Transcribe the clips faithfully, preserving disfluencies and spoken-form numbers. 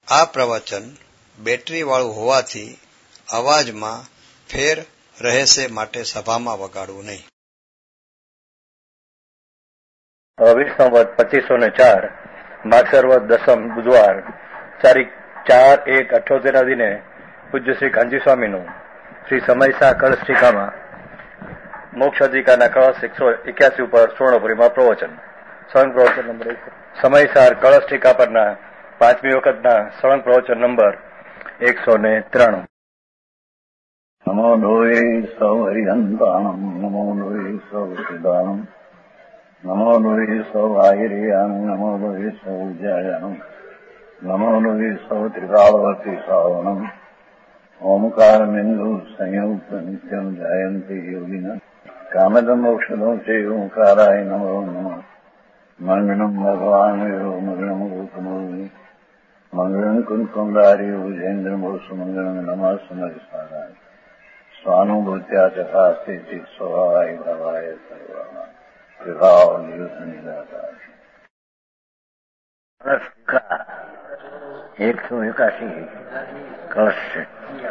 આ પ્રવચન બેટરી વાળું હોવાથી અવાજમાં ફેર રહેશે, માટે સભામાં વગાડવું નહીં. વીસ સંવત પચીસો ને ચાર માગસરવદ દસમ બુધવાર તારીખ ચાર એક અઠ્યોતેર ના દિને પૂજ્ય શ્રી કાંજી સ્વામીનું શ્રી સમયસા કળશ ટીકામાં મોક્ષ અધિકારના કળશ એકસો એક્યાસી ઉપર સુવર્ણપુરીમાં પ્રવચન. સળંગ પ્રવચન નંબર એક. સમયસાર કળશ ટીકા પરના પાંચમી વખતના સળંગ પ્રવચન નંબર એકસો ને ત્રણ. નમો લોહે સૌ હરિહંતાણમ, નમો લોહે સૌ સિદ્ધાણમ, નમો લોહે સૌ આયર્યાણમ, નમો લોહે સૌ જયાણમ, નમો લોહે સૌ ત્રિકાળવતી શ્રાવણમ, ઓમકાર બિંદુ સંયુક્ત નિત્યમ જયંતી યોગિના કામદમ મોક્ષદો છે ઓંકારાય નમો નમઃ. મંગળમ ભગવાન મંગળમ ગૌતમોની મંગળમ કુંકુંડારી ભુજેન્દ્રમો સુમંગળમ નમઃ સમરિસારાય સ્વાનુભૂત્યા ચકાસ્તે ચિત સ્વભાવાય ભવાય સર્વમાં વિભાવ નિયુત નિરાકાર. એકસો એકાશી કળશ છે.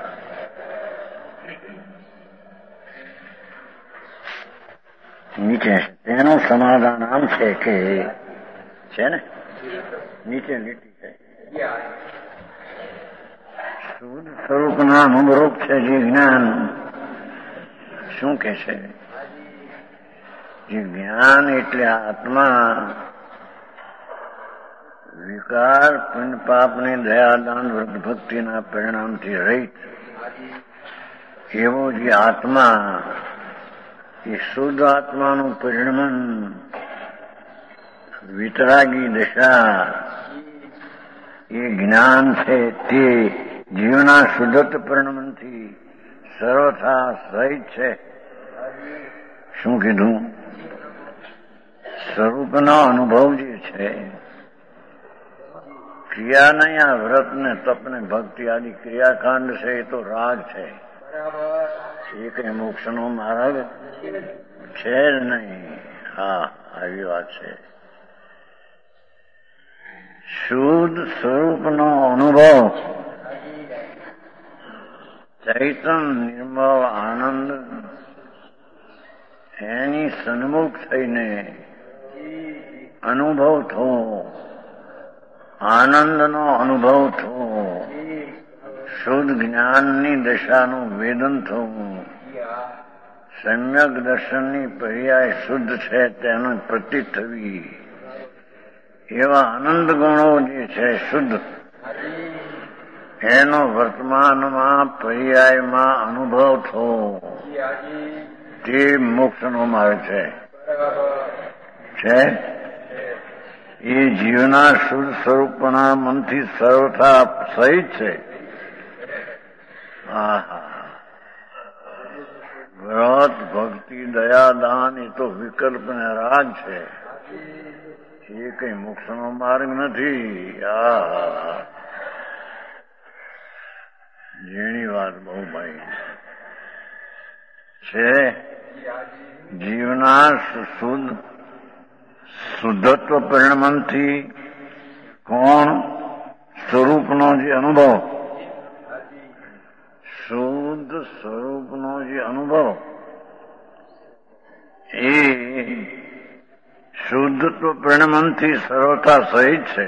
નીચે તેનું સમાધાન આમ છે કે છે ને નીચે લીટી છે. શુદ્ધ સ્વરૂપના અનુરૂપ છે જે જ્ઞાન. શું કે છે? જે જ્ઞાન એટલે આત્મા વિકાર પુણ્ય પાપની દયાદાન વ્રત ભક્તિના પરિણામથી રહિત એવો જે આત્મા, એ શુદ્ધ આત્માનું પરિણમન વિતરાગી દશા એ જ્ઞાન છે. તે જીવના શુદ્ધત્વ પરિણમનથી સર્વથા સહિત છે. શું કીધું? સ્વરૂપનો અનુભવ જે છે, ક્રિયા નહીં. આ વ્રત ને તપ ને ભક્તિ આદિ ક્રિયાકાંડ છે એ તો રાગ છે. એ કઈ મોક્ષ નો માર્ગ છે જ નહીં. હા, આવી વાત છે. શુદ્ધ સ્વરૂપનો અનુભવ, ચૈતન નિર્મળ આનંદ એની સન્મુખ થઈને અનુભવ થવો, આનંદનો અનુભવ થવો, શુદ્ધ જ્ઞાનની દશાનું વેદન થવું, સમ્યક દર્શનની પર્યાય શુદ્ધ છે તેનો પ્રતીત થવી, એવા આનંદ ગુણો જે છે શુદ્ધ, એનો વર્તમાનમાં પર્યાયમાં અનુભવ થવો, તે મોક્ષનો માર્ગ છે. છે એ જીવના શુદ્ધ સ્વરૂપના મનથી સર્વથા સહિત છે. વ્રત ભક્તિ દયા દાન એ તો વિકલ્પ ને રાગ છે. એ કઈ મોક્ષનો માર્ગ નથી. આ જેની વાત બહુ ભાઈ છે. જીવના શુદ્ધ શુદ્ધત્વ પરિણમનથી કોણ? સ્વરૂપનો જે અનુભવ, શુદ્ધ સ્વરૂપનો જે અનુભવ એ શુદ્ધત્વ પરિણમનથી સર્વથા સહિત છે.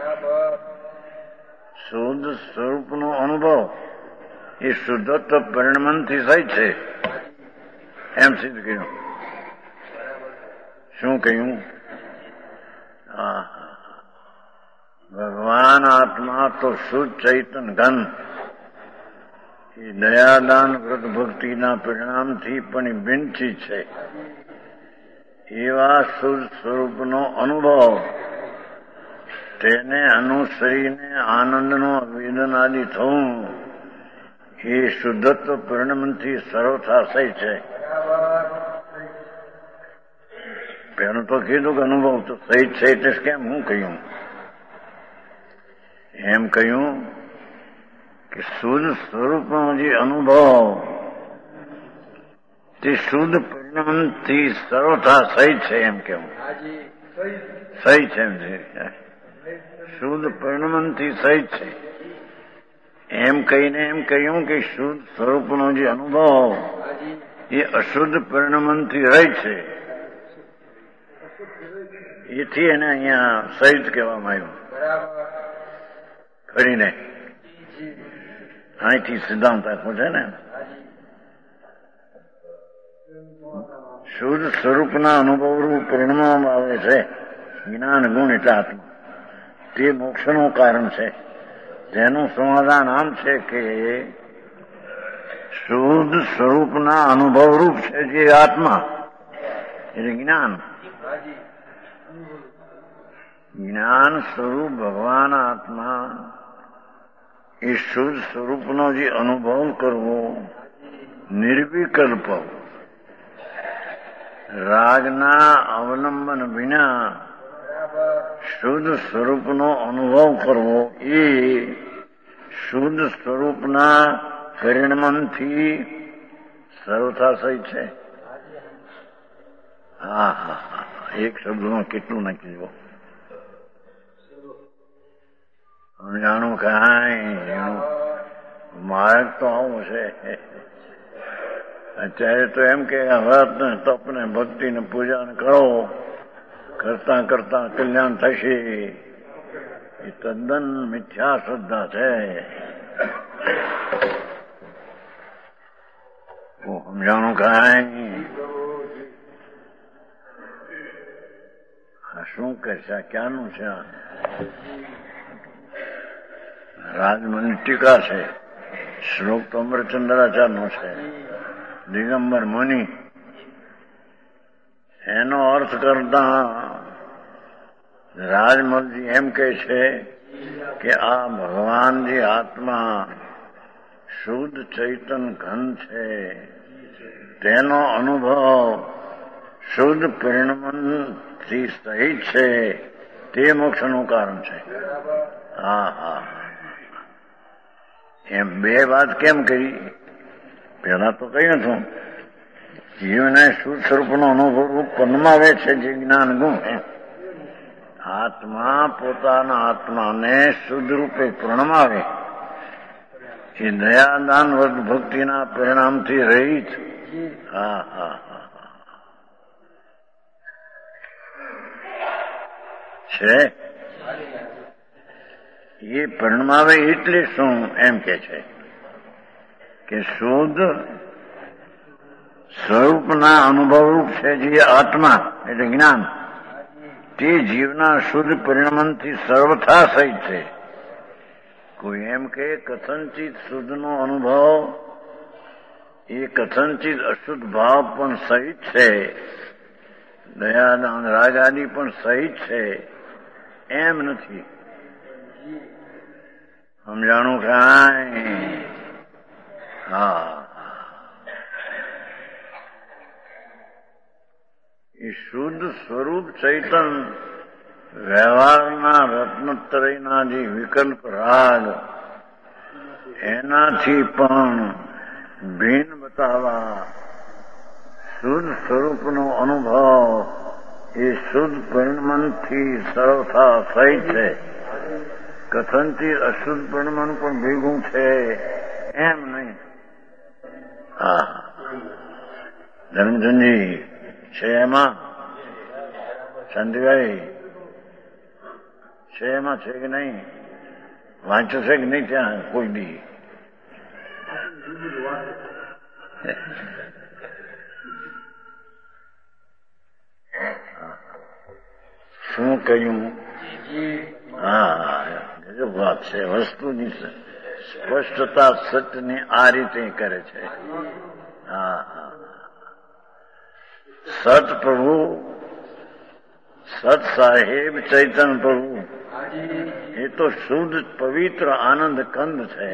શુદ્ધ સ્વરૂપનો અનુભવ એ શુદ્ધત્વ પરિણમનથી સહિત છે. એમ સિદ્ધ કહ્યું. શું કહ્યું? ભગવાન આત્મા તો શુદ્ધ ચૈતન ઘન એ દયાદાન વ્રત ભક્તિના પરિણામથી પણ બિનચી છે. એવા શુદ્ધ સ્વરૂપનો અનુભવ, તેને અનુસરીને આનંદનો વેદન આદિ થવું, એ શુદ્ધત્વ પરિણમનથી સર્વથા સહી છે. પેલું તો કીધું કે અનુભવ તો સહી છે એટલે કેમ હું કહ્યું? એમ કહ્યું કે શુદ્ધ સ્વરૂપનો જે અનુભવ તે શુદ્ધ પરિણામથી સર્વથા સહી છે. એમ કેવું સહી છે. એમ છે શુદ્ધ પરિણમનથી સહિત છે. એમ કહીને એમ કહ્યું કે શુદ્ધ સ્વરૂપનો જે અનુભવ એ અશુદ્ધ પરિણમનથી રહે છે, એથી એને અહીંયા સહિત કહેવામાં આવ્યું. કરીને અહીંથી સિદ્ધાંત આપ્યો છે ને, શુદ્ધ સ્વરૂપના અનુભવરૂપ પરિણમવામાં આવે છે જ્ઞાન ગુણ એટલે આત્મા. તે મોક્ષનું કારણ છે. જેનું સમાધાન આમ છે કે શુદ્ધ સ્વરૂપના અનુભવરૂપ છે જે આત્મા એટલે જ્ઞાન. જ્ઞાન સ્વરૂપ ભગવાન આત્મા એ શુદ્ધ સ્વરૂપનો જે અનુભવ કરવો નિર્વિકલ્પ રાગના અવલંબન વિના શુદ્ધ સ્વરૂપનો અનુભવ કરવો એ શુદ્ધ સ્વરૂપના પરિણમનથી સર્વથા સહિત છે. હા હા હા એક શબ્દમાં કેટલું નાખી દો. જાણું કાંઈ માર્ગ તો આવું છે. અત્યારે તો એમ કે વ્રત ને તપ ને ભક્તિ ને પૂજા ને કરો, કરતા કરતા કલ્યાણ થશે. એ તદ્દન મિથ્યા શ્રદ્ધા છે. સમજાણું કાંઈ શું કરશે? ક્યાંનું છે? રાજમની ટીકા છે. શ્લોક તો અમરચંદ્રાચાર્યનો છે. દિગંબર મુનિ એનો અર્થ કરતા રાજમલજી એમ કહે છે કે આ ભગવાનજી આત્મા શુદ્ધ ચૈતન ઘન છે, તેનો અનુભવ શુદ્ધ પરિણમનથી સહિત છે, તે મોક્ષનું કારણ છે. હા હા એમ બે વાત કેમ કરી? પેલા તો કહ્યું હતું જીવને શુદ્ધ સ્વરૂપનો અનુભવ પન્માવે છે જે જ્ઞાન ગુણ. આત્મા પોતાના આત્માને શુદ્ધ રૂપે પ્રણમાવે એ દયાદાન વદ ભક્તિના પરિણામથી રહિત. હા હા હા છે એ પરિણમાવે એટલે શું એમ કે છે કે શુદ્ધ સ્વરૂપના અનુભવરૂપ છે જે આત્મા એટલે જ્ઞાન, તે જીવના શુદ્ધ પરિણમનથી સર્વથા સહિત છે. કોઈ એમ કે કથનચિત શુદ્ધનો અનુભવ એ કથનચિત અશુદ્ધ ભાવ પણ સહિત છે, દયાદાન રાગ આદિ પણ સહિત છે, એમ નથી. સમજાણું કાંઈ? હા એ શુદ્ધ સ્વરૂપ ચૈતન વ્યવહારના રત્નત્રયના જે વિકલ્પ રાગ એનાથી પણ ભિન્ન બતાવવા શુદ્ધ સ્વરૂપનો અનુભવ એ શુદ્ધ પરિણમનથી સર્વથા સહિત છે. કથનથી અશુદ્ધ પરિણમન પણ ભેગું છે એમ નહીં. હા ધર્મચંદજી છે એમાં? શાંતિભાઈ છે એમાં? છે કે નહીં? વાંચ્યું છે કે નહીં ત્યાં કોઈ દી? શું કહ્યું? હા ગજબ વાત છે. વસ્તુની સ્પષ્ટતા સત્યની આ રીતે કરે છે. હા હા સત પ્રભુ, સત સાહેબ ચૈતન પ્રભુ એ તો શુદ્ધ પવિત્ર આનંદ કંદ છે.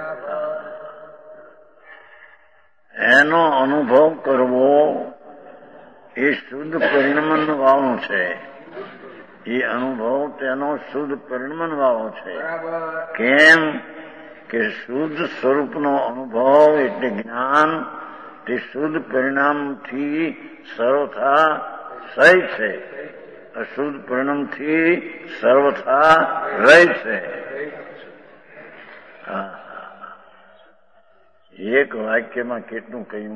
એનો અનુભવ કરવો એ શુદ્ધ પરિણમન વાળો છે. એ અનુભવ તેનો શુદ્ધ પરિણમન વાળો છે. કેમ કે શુદ્ધ સ્વરૂપનો અનુભવ એટલે જ્ઞાન તે શુદ્ધ પરિણામથી સર્વથા સહિત છે, અશુદ્ધ પરિણામથી સર્વથા રહે છે. હા એક વાક્યમાં કેટલું કહ્યું.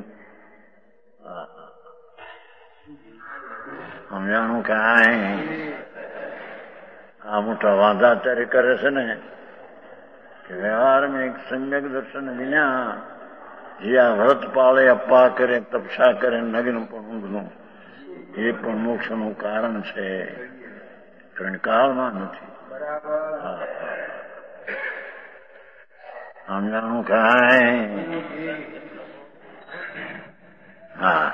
સમજાણું કાંઈ આ મોટા વાંધા અત્યારે કરે છે ને કે વ્યવહારમાં એક સમ્યક દર્શન વિના જે આ વ્રત પાળે, અપ્પા કરે, તપસા કરે, નગ્ન પણ ઊંઘનું, એ પણ મોક્ષનું કારણ છે, કારણ કાળમાં નથી. સમજાણું કાંઈ? હા,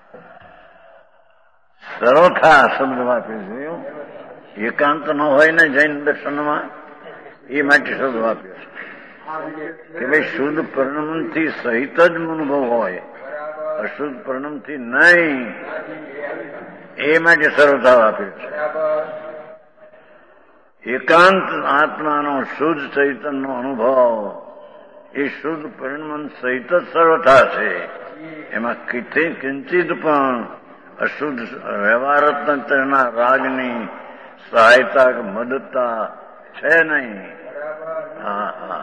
સર્વથા શબ્દ વાપર્યો જોયું. એકાંત ન હોય ને જૈન દર્શનમાં, એ માટે શબ્દ વાપર્યો છે કે ભાઈ શુદ્ધ પરિણમથી સહિત જ અનુભવ હોય, અશુદ્ધ પરિણમથી નહીં, એ માટે સર્વથા વાપર્યો છે. એકાંત આત્માનો શુદ્ધ ચૈતનનો અનુભવ એ શુદ્ધ પરિણમન સહિત જ સર્વથા છે. એમાં કિંચિત પણ અશુદ્ધ વ્યવહારતંત્રના રાજની સહાયતા કે મદદતા છે નહીં. હા હા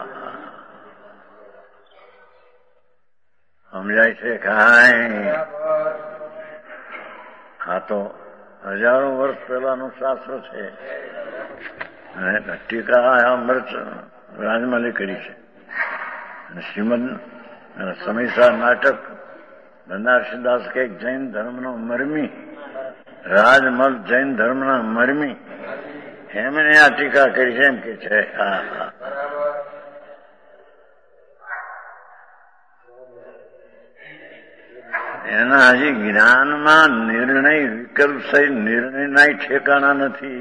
સમજાય છે કાંઈ? હા, તો હજારો વર્ષ પહેલાનું શાસ્ત્ર છે અને ટીકા અમૃત રાજમલે કરી છે. શ્રીમદ સમયસા નાટક બનારસીદાસ કે જૈન ધર્મનો મરમી, રાજમલ જૈન ધર્મના મરમી, એમને આ ટીકા કરી છે એમ કે છે. હા હા એના હજી જ્ઞાનમાં નિર્ણય વિકલ્પ સહિત નિર્ણયના ઠેકાણા નથી.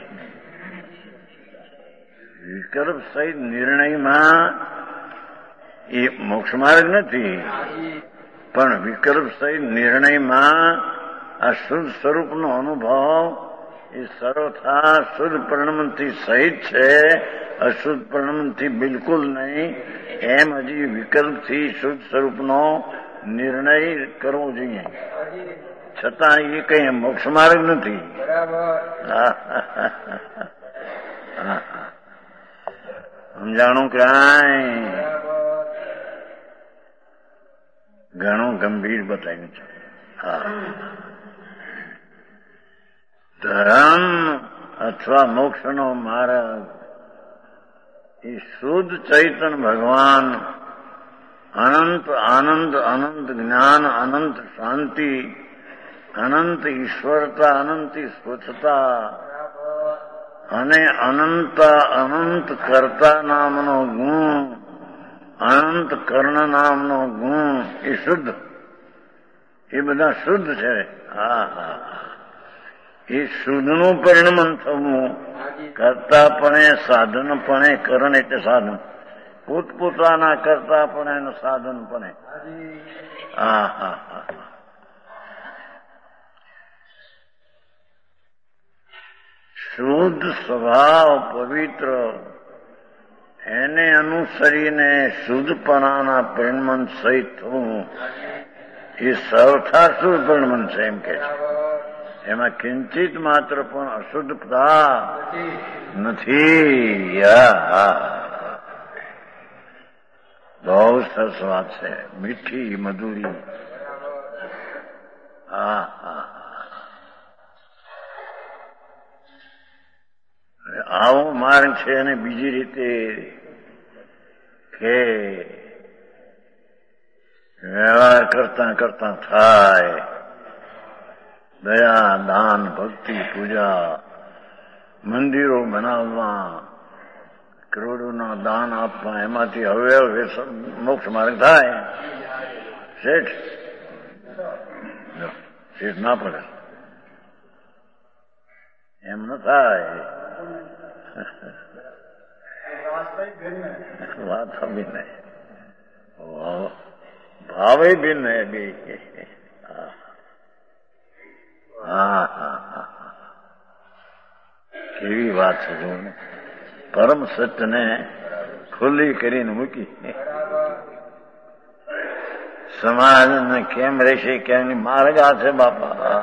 વિકલ્પ સહિત નિર્ણયમાં એ મોક્ષ માર્ગ નથી, પણ વિકલ્પ સહિત નિર્ણયમાં આ શુદ્ધ સ્વરૂપનો અનુભવ એ સર્વથા શુદ્ધ પરિણમનથી સહિત છે, અશુદ્ધ પરિણમનથી બિલકુલ નહીં. એમ હજી વિકલ્પથી શુદ્ધ સ્વરૂપનો નિર્ણય કરવો જોઈએ, છતાં એ કઈ મોક્ષ માર્ગ નથી. સમજાણું કાંઈ? ઘણું ગંભીર બતાવ્યું છે. હા, ધર્મ અથવા મોક્ષનો માર્ગ એ શુદ્ધ ચૈતન ભગવાન અનંત આનંદ, અનંત જ્ઞાન, અનંત શાંતિ, અનંત ઈશ્વરતા, અનંત સ્વચ્છતા અને અનંત અનંત કર્તા નામનો ગુણ, અનંત કર્ણ નામનો ગુણ એ શુદ્ધ, એ બધા શુદ્ધ છે. હા હા એ શુદ્ધનું પરિણમન થવું, કરતાપણે, સાધનપણે, કરણ એટલે સાધન, પોતપોતાના કરતાપણે અને સાધનપણે. હા હા હા શુદ્ધ સ્વભાવ પવિત્ર એને અનુસરીને શુદ્ધપણાના પરિણમન સહિત થવું એ સૌથા શુદ્ધ પરિણમન છે એમ કે છે. એમાં કિંચિત માત્ર પણ અશુદ્ધતા નથી. બહુ સરસ વાત છે, મીઠી મધુરી. હા હા આવો માર્ગ છે. અને બીજી રીતે કે વ્યવહાર કરતા કરતા થાય, દયા, દાન, ભક્તિ, પૂજા, મંદિરો બનાવવા, કરોડોના દાન આપવા, એમાંથી હવે હવે મોક્ષ માર્ગ થાય. શેઠ શેઠ ના પડે, એમ ન થાય. વાત ભિન્ન, ભાવે ભિન્ન બે. હા હા હા કેવી વાત છે જો, પરમ સત્યને ખુલ્લી કરીને મૂકી. સમાજને કેમ રહેશે, કેમ માર્ગ આ છે બાપા.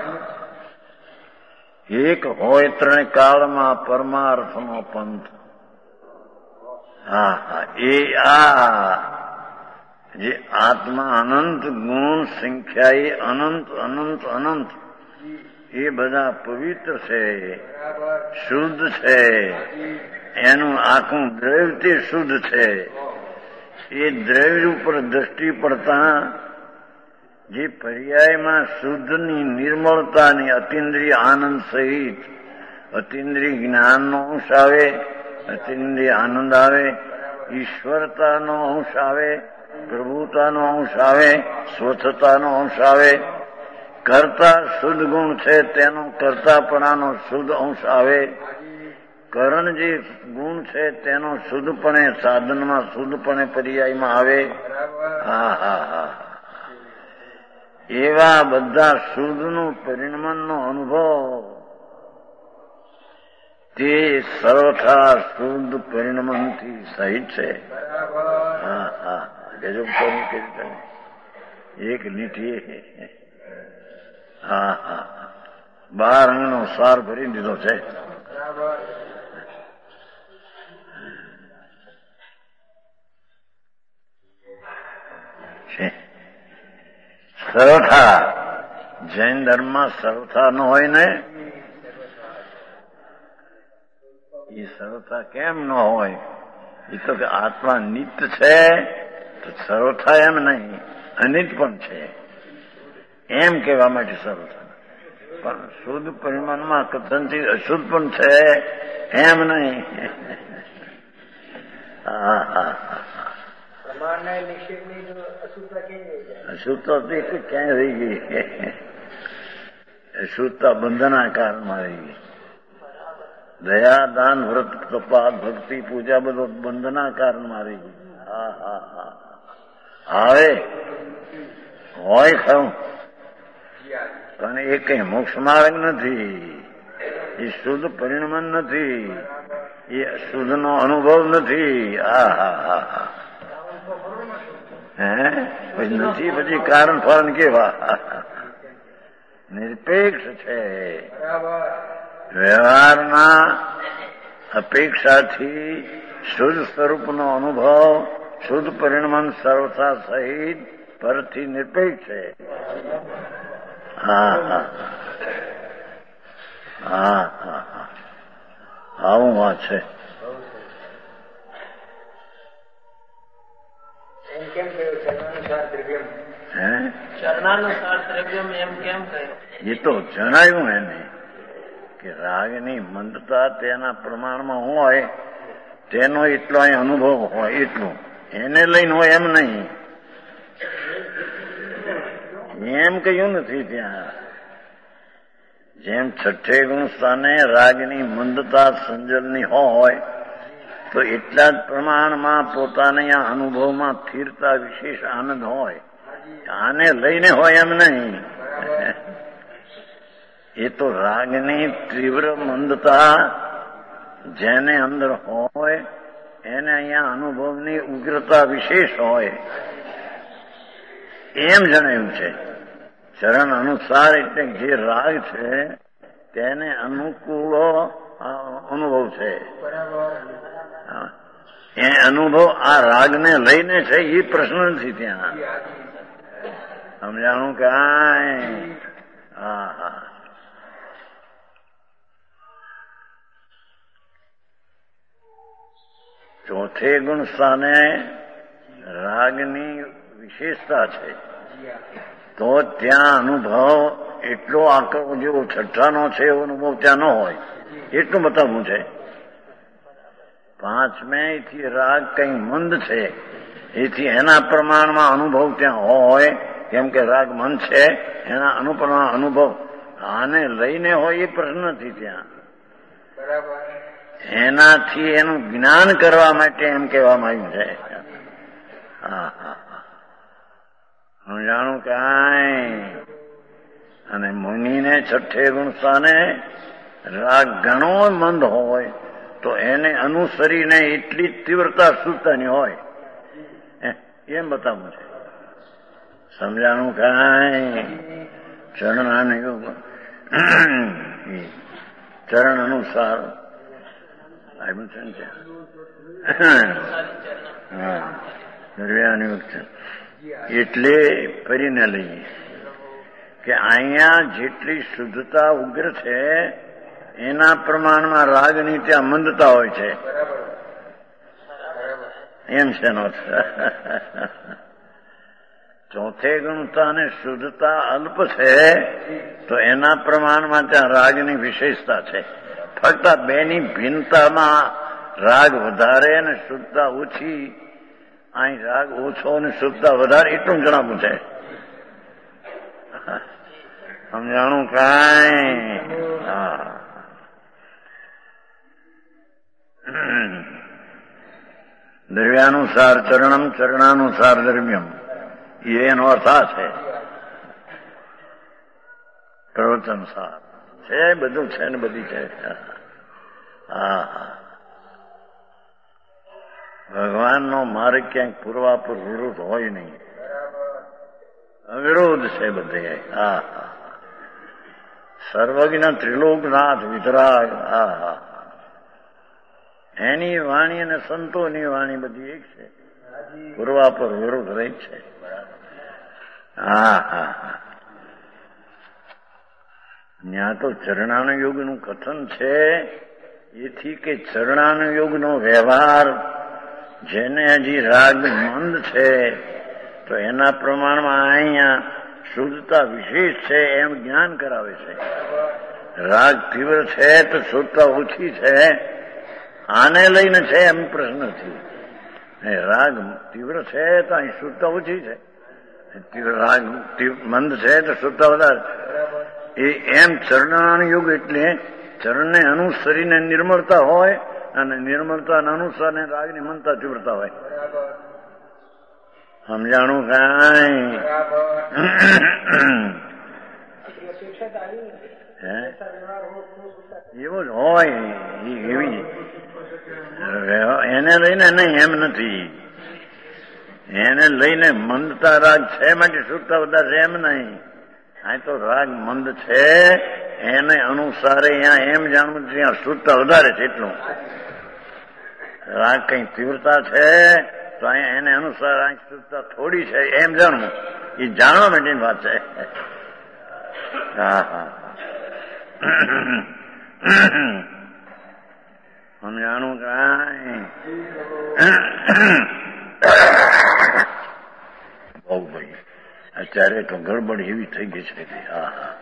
એક હોય ત્રણ કાળમાં પરમાર્થનો પંથ. હા હા એ આ જે આત્મા અનંત ગુણ સંખ્યાએ અનંત અનંત અનંત એ બધા પવિત્ર છે, શુદ્ધ છે, એનું આખું દ્રવ્ય તે શુદ્ધ છે. એ દ્રવ્ય ઉપર દ્રષ્ટિ પડતા જે પર્યાયમાં શુદ્ધની નિર્મળતાની અતિન્દ્રિય આનંદ સહિત અતિન્દ્રિય જ્ઞાનનો અંશ આવે, અતિન્દ્રિય આનંદ આવે, ઈશ્વરતાનો અંશ આવે, પ્રભુતાનો અંશ આવે, સ્વચ્છતાનો અંશ આવે, કર્તા શુદ્ધ ગુણ છે તેનો કર્તાપણાનો શુદ્ધ અંશ આવે, કરણ જે ગુણ છે તેનો શુદ્ધપણે સાધનમાં શુદ્ધપણે પર્યાયમાં આવે. હા હા હા એવા બધા શુદ્ધનું પરિણમનનો અનુભવ તે સર્વથા શુદ્ધ પરિણમનથી સહિત છે. હા હા ગજબ કોની કરી એક લીટી. હા હા બાર અંગનો સાર ભરી દીધો છે. સર્વથા જૈન ધર્મમાં સર્વથા ન હોય ને, એ સર્વથા કેમ ન હોય? એ તો કે આત્મા નિત્ય છે તો સર્વથા એમ નહીં, અનિત પણ છે એમ કહેવા માટે સર્વથા. પણ શુદ્ધ પરિમાણમાં કથનથી અશુદ્ધ પણ છે એમ નહીં. હા હા અશુદ્ધતા ક્યાંય રહી ગઈ? અશુદ્ધતા બંધના કારણમાં રહી ગઈ. દયા દાન વ્રત તપાસ ભક્તિ પૂજા બધો બંધના કારણમાં રહી ગઈ. હા હા હા આવે હોય ખરું પણ એ કઈ મોક્ષ માર્ગ નથી, એ શુદ્ધ પરિણમન નથી, એ શુદ્ધ નો અનુભવ નથી. હા હા હા હા હે પછી નથી, પછી કારણ ફળ કેવા? નિરપેક્ષ છે. વ્યવહારના અપેક્ષાથી શુદ્ધ સ્વરૂપનો અનુભવ શુદ્ધ પરિણમન સર્વથા સહિત પરથી નિરપેક્ષ છે. હા હા હા હા હા આવું વાત છે. એ તો જણાયું એને કે રાગની મંદતા તેના પ્રમાણમાં હોય તેનો એટલો અહીં અનુભવ હોય, એટલું એને લઈને હોય એમ નહીં. એમ કહ્યું નથી ત્યાં. જેમ છઠ્ઠે ગુણ સ્થાને રાગની મંદતા સંજલની હોય તો એટલા જ પ્રમાણમાં પોતાના આ અનુભવમાં સ્થિરતા વિશેષ આનંદ હોય. આને લઈને હોય એમ નહીં. એ તો રાગની તીવ્ર મંદતા જેને અંદર હોય એને અહીંયા અનુભવની ઉગ્રતા વિશેષ હોય એમ જણાયું છે. ચરણ અનુસાર એટલે જે રાગ છે તેને અનુકૂળ અનુભવ છે. એ અનુભવ આ રાગને લઈને છે એ પ્રશ્ન નથી ત્યાં. સમજાણું કાંઈ? હા હા ચોથે ગુણ સ્થાને રાગની વિશેષતા છે તો ત્યાં અનુભવ એટલો આકર્ષ જેવો છઠ્ઠાનો છે એવો અનુભવ ત્યાં ન હોય એટલું બતાવવું છે. પાંચમે થી રાગ કઈ મંદ છે એથી એના પ્રમાણમાં અનુભવ ત્યાં હોય, કેમ કે રાગ મંદ છે એના અનુપ્રમાણ અનુભવ આને લઈને હોય એ પ્રશ્ન નથી ત્યાં. એનાથી એનું જ્ઞાન કરવા માટે એમ કહેવામાં આવ્યું છે. હા હા હું જાણું કાંઈ. અને મુનિને છઠ્ઠે ગુણ સ્થાને રાગ ઘણો મંદ હોય તો એને અનુસરીને એટલી જ તીવ્રતા શુદ્ધતાની હોય એમ બતાવવું છે. સમજાણું કાંઈ? ચરણ યુગ ચરણ અનુસાર આવ્યું છે ને ત્યાં. દરમિયાનયુક્ત એટલે ફરીને લઈએ કે અહીંયા જેટલી શુદ્ધતા ઉગ્ર છે એના પ્રમાણમાં રાગની ત્યાં મંદતા હોય છે એમ છે નો ચોથે ગુણતા અને શુદ્ધતા અલ્પ છે તો એના પ્રમાણમાં ત્યાં રાગની વિશેષતા છે. ફક્ત બેની ભિન્નતામાં રાગ વધારે અને શુદ્ધતા ઓછી, અહીં રાગ ઓછો અને શુદ્ધતા વધારે એટલું જણાવવું છે. સમજાણું કાંઈ? હા. દ્રવ્યાનુસાર ચરણમ, ચરણાનુસાર દ્રવ્યમ, એનો અર્થ આ છે. પ્રવચનસાર છે, બધું છે ને બધી છે. હા, ભગવાનનો માર્ગ ક્યાંક પૂર્વાપુર વિરોધ હોય નહીં, અવિરોધ છે બધે. હા હા, સર્વજ્ઞ ત્રિલોકનાથ વિતરાગ. હા હા, એની વાણી અને સંતોની વાણી બધી એક છે, પૂર્વાપર વિરોધ રહી છે. હા હા હા, ત્યાં તો ચરણાનુયોગનું કથન છે એથી કે ચરણાનુયોગનો વ્યવહાર જેને હજી રાગ મંદ છે તો એના પ્રમાણમાં અહીંયા શુદ્ધતા વિશેષ છે એમ જ્ઞાન કરાવે છે. રાગ તીવ્ર છે તો શુદ્ધતા ઓછી છે, આને લઈને છે એમ પ્રશ્ન નથી. રાગ તીવ્ર છે તો અહીં શુદ્ધતા ઓછી છે, રાગ મંદ છે તો શુદ્ધતા વધારે. એ એમ ચરણાનુયોગ એટલે ચરણને અનુસરીને નિર્મળતા હોય અને નિર્મળતા અનુસારને રાગની મંદતા તીવ્રતા હોય. સમજાણું કાંઈ? એવું જ હોય, એવી એને લઈને નહીં એમ નથી. એને લઈને મંદતા રાગ છે માટે શુદ્ધતા વધારે છે એમ નહીં. આ તો રાગ મંદ છે એને અનુસારે અહીંયા એમ જાણવું ત્યાં શુદ્ધતા વધારે છે એટલું. રાગ કઈ તીવ્રતા છે તો અહીંયા એને અનુસાર આ શુદ્ધતા થોડી છે એમ જાણવું, એ જાણવા માટેની વાત છે. હા હા, સમજાણું કાંઈ? બહુ ભાઈ અત્યારે તો ગડબડ એવી થઈ ગઈ છે. હા હા,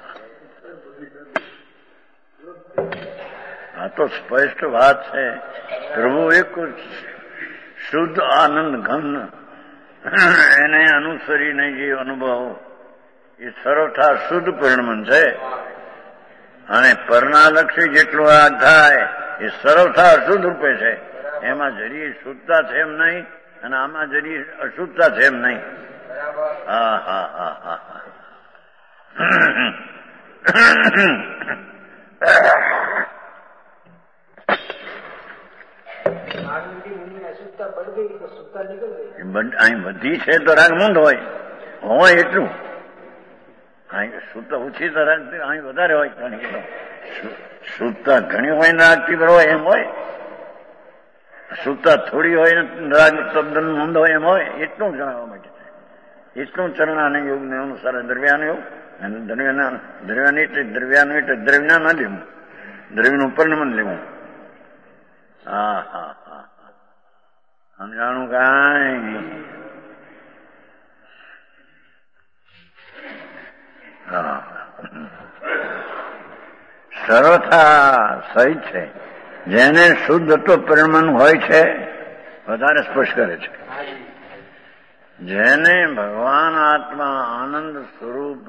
આ તો સ્પષ્ટ વાત છે. પ્રભુ એક શુદ્ધ આનંદ ઘન એને અનુસરીને જે અનુભવ એ સર્વથા શુદ્ધ પરિણમન છે, અને પરનાલક્ષી જેટલું આ થાય એ સર્વથા અશુદ્ધ રૂપે છે. એમાં જરી શુદ્ધતા છે એમ નહીં અને આમાં જરી અશુદ્ધતા છે એમ નહીં. હા હા હા હા હા, અહીં બધી છે તો રાગ મંદ હોય હોય એટલું. અહીં શુદ્ધતા ઓછી તો રાગ અહીં વધારે હોય. શુદ્ધતા ઘણી હોય ને રાગ તીવ્ર હોય એમ હોય, શુદ્ધતા થોડી હોય ને રાગ તદ્દન મંદ હોય એમ હોય. એટલું જણાવવા માટે એટલું ચરણાને યોગ ને અનુસાર દ્રવ્યાન યોગ અને દ્રવ્યના દ્રવ્યાની એટલે દ્રવ્યાનું એટલે દ્રવ્યના ના લેવું, દ્રવ્યનું પરિણમન લેવું. હા હા હા, સમજાણું કાંઈ? હા, સર્વથા સહિત છે. જેને શુદ્ધત્વ પરિણમન હોય છે વધારે સ્પર્શ કરે છે. જેને ભગવાન આત્મા આનંદ સ્વરૂપ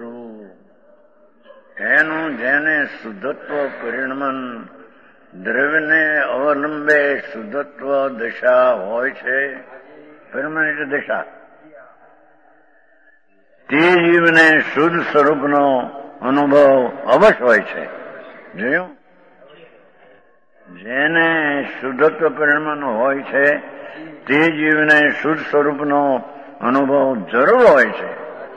એનું જેને શુદ્ધત્વ પરિણમન દ્રવ્યને અવલંબે શુદ્ધત્વ દશા હોય છે, પરિણમન એટલે દશા, તે જીવને શુદ્ધ સ્વરૂપનો અનુભવ અવશ્ય હોય છે. જોયું? જેને શુદ્ધત્વ પરિણમન હોય છે તે જીવને શુદ્ધ સ્વરૂપનો અનુભવ જરૂર હોય છે.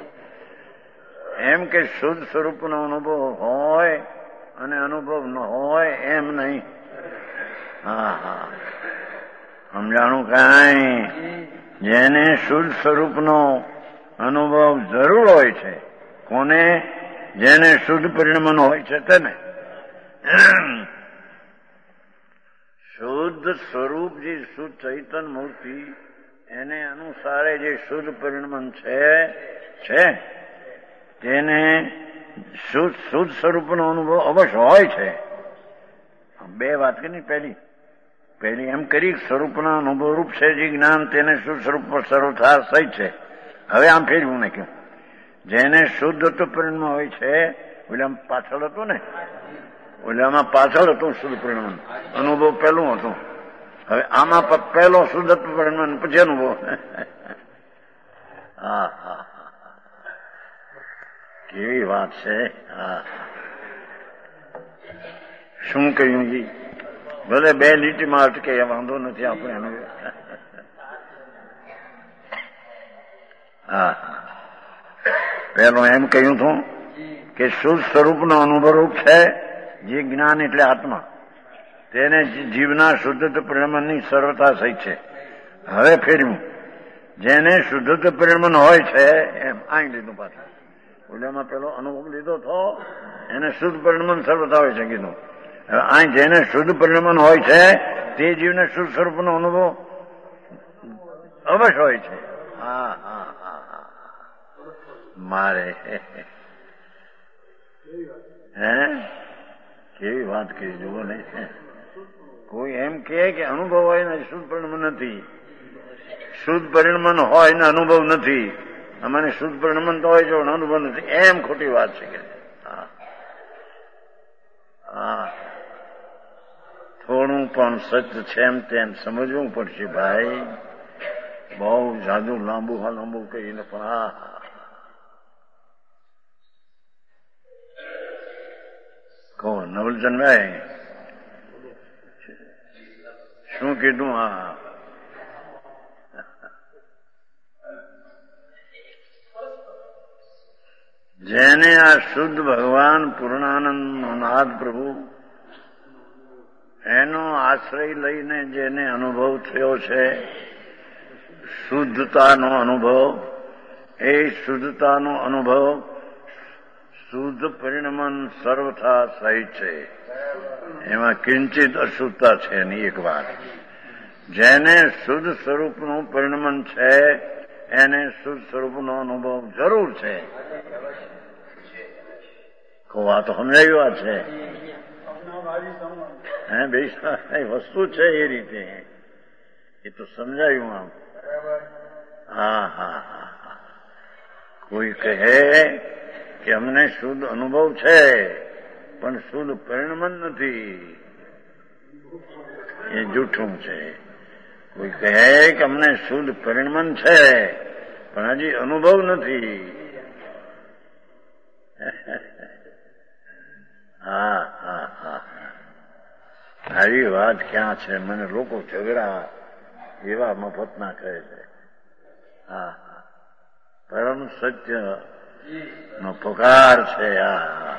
એમ કે શુદ્ધ સ્વરૂપનો અનુભવ હોય અને અનુભવ ન હોય એમ નહીં. હા હા, સમજાણું કાંઈ? જેને શુદ્ધ સ્વરૂપનો અનુભવ જરૂર હોય છે. કોને? જેને શુદ્ધ પરિણમન હોય છે તેને. શુદ્ધ સ્વરૂપ જે શુદ્ધ ચૈતન મૂર્તિ એને અનુસારે જે શુદ્ધ પરિણમન છે છે તેને શુદ્ધ શુદ્ધ સ્વરૂપનો અનુભવ અવશ્ય હોય છે. બે વાત કરી પહેલી પહેલી એમ કરી સ્વરૂપના અનુભવ રૂપ છે જે જ્ઞાન તેને શુદ્ધ સ્વરૂપ પર સર્વથા સહિત છે. હવે આમ ફેરવું ને કેમ જેને શુદ્ધ પરિણમન હોય છે ઓલામાં પાછળ હતું ને ઓલામાં પાછળ હતું શુદ્ધ પરિણમન અનુભવ પહેલું હતું. હવે આમાં પહેલો શુદ્ધ પરિણમન પછી અનુભવ. હા હા કેવી વાત છે. હા શું કહ્યું જી? ભલે બે લીટીમાં અટકે વાંધો નથી આપણે એનો. હા પેલું એમ કહ્યું હતું કે શુદ્ધ સ્વરૂપનો અનુભવ છે જે જ્ઞાન એટલે આત્મા તેને જીવના શુદ્ધ પરિણમનની સર્વતા સહિત છે. હવે ફેરવું જેને શુદ્ધ પરિણમન હોય છે એમ અહીં લીધું પાછું. ઓલામાં પેલો અનુભવ લીધો તો એને શુદ્ધ પરિણમન સર્વતા હોય છે કીધું. હવે અહીં જેને શુદ્ધ પરિણમન હોય છે તે જીવને શુદ્ધ સ્વરૂપનો અનુભવ અવશ્ય હોય છે. હા હા હા હા મારે હે કેવી વાત કરી જુઓ નહીં. કોઈ એમ કે અનુભવ હોય ને શુદ્ધ પરિણમન નથી, શુદ્ધ પરિણમન હોય ને અનુભવ નથી. અમારે શુદ્ધ પરિણમન તો હોય છે અનુભવ નથી એમ ખોટી વાત છે. હા હા થોડું પણ સત્ય છે એમ તેમ સમજવું પડશે ભાઈ. બહુ જાદુ લાંબુ હા લાંબુ કહીને પણ હા કહો નવલચંદભાઈ શું કીધું? હા જેને આ શુદ્ધ ભગવાન પૂર્ણાનંદ નાથ પ્રભુ એનો આશ્રય લઈને જેને અનુભવ થયો છે શુદ્ધતાનો અનુભવ, એ શુદ્ધતાનો અનુભવ શુદ્ધ પરિણમન સર્વથા સહિત છે. એમાં કિંચિત અશુદ્ધતા છે એની એક વાત. જેને શુદ્ધ સ્વરૂપનું પરિણમન છે એને શુદ્ધ સ્વરૂપનો અનુભવ જરૂર છે. આ તો સમજાયું વાત છે. હે બે વસ્તુ છે એ રીતે એ તો સમજાયું આમ. હા હા હા હા કોઈ કહે કે અમને શુદ્ધ અનુભવ છે પણ શુદ્ધ પરિણમન નથી એ જૂઠું છે. કોઈ કહે કે અમને શુદ્ધ પરિણમન છે પણ હજી અનુભવ નથી. હા હા હા આવી વાત ક્યાં છે? મને લોકો ઝઘડા એવા મફતના કહે છે. હા હા પરમ સત્ય નો પોકાર છે. આ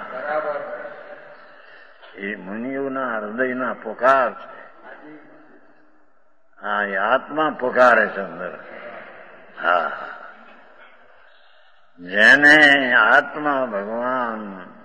એ મુનિઓના હૃદયના પોકાર છે. હા એ આત્મા પોકારે છે અંદર. હા જેને આત્મા ભગવાન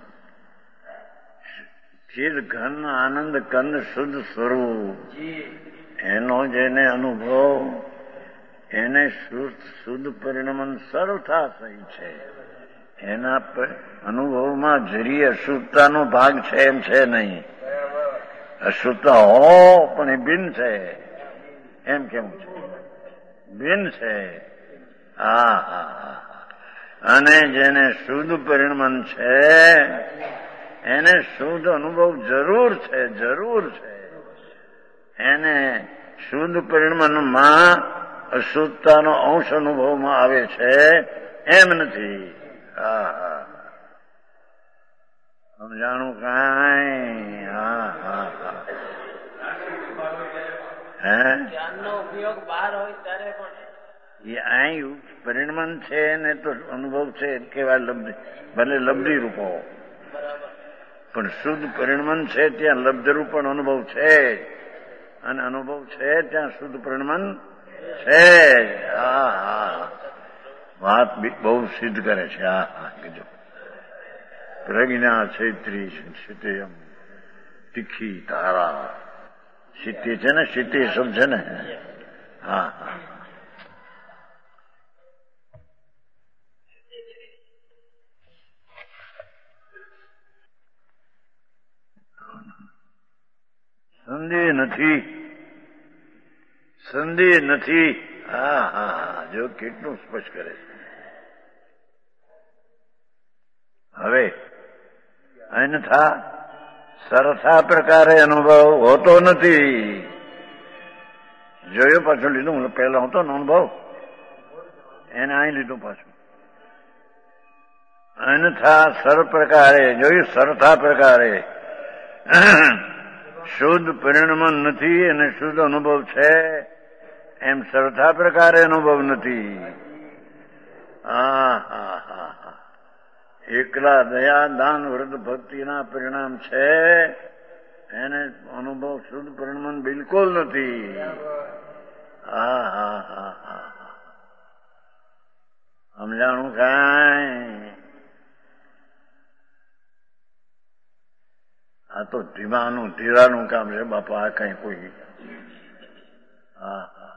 ચિદ ઘન આનંદ કંદ શુદ્ધ સ્વરૂપ એનો જેને અનુભવ એને શુદ્ધ શુદ્ધ પરિણમન સર્વથા થઈ છે. એના અનુભવમાં જરી અશુદ્ધતાનો ભાગ છે એમ છે નહીં. અશુદ્ધતા હો પણ એ ભિન્ન છે એમ કેવું છે? ભિન્ન છે. હા હા હા અને જેને શુદ્ધ પરિણમન છે એને શુદ્ધ અનુભવ જરૂર છે. જરૂર છે એને શુદ્ધ પરિણમનમાં અશુદ્ધતાનો અંશ અનુભવમાં આવે છે એમ નથી. હા હા સમજાણું કાંઈ? હા હા હા હે જ્ઞાનનો ઉપયોગ બહાર હોય ત્યારે પણ એ અહીં પરિણમન છે ને તો અનુભવ છે કેવા લબ્ધ ભલે લબ્ધી રૂપો પણ શુદ્ધ પરિણમન છે ત્યાં લબ્ધ રૂપ પણ અનુભવ છે અને અનુભવ છે ત્યાં શુદ્ધ પરિણમન છે. હા હા વાત બહુ સિદ્ધ કરે છે. હા હા કીધું પ્રજ્ઞા છેત્રી ક્ષિતેયમ તીખી તારા ક્ષિતે છે ને ક્ષિતે શબ્દ છે ને. હા હા સંદેહ નથી, સંદેહ નથી. હા હા જો કેટલું સ્પષ્ટ કરે છે. હવે અન્યથા સરથા પ્રકારે અનુભવ હોતો નથી. જોયો પાછું લીધું પહેલા હતો ને અનુભવ એને અહીં લીધું પાછું. અન્યથા સર પ્રકારે જોયું સરથા પ્રકારે શુદ્ધ પરિણામ નથી અને શુદ્ધ અનુભવ છે એમ સરથા પ્રકારે અનુભવ નથી. હા હા હા હા એકલા દયા દાન વ્રત ભક્તિના પરિણામ છે એને અનુભવ શુદ્ધ પરિણામ બિલકુલ નથી. હા હા હા હા સમજાણું કાંઈ? આ તો ધીમાનું ધીરાનું કામ છે બાપા. આ કઈ કોઈ હા હા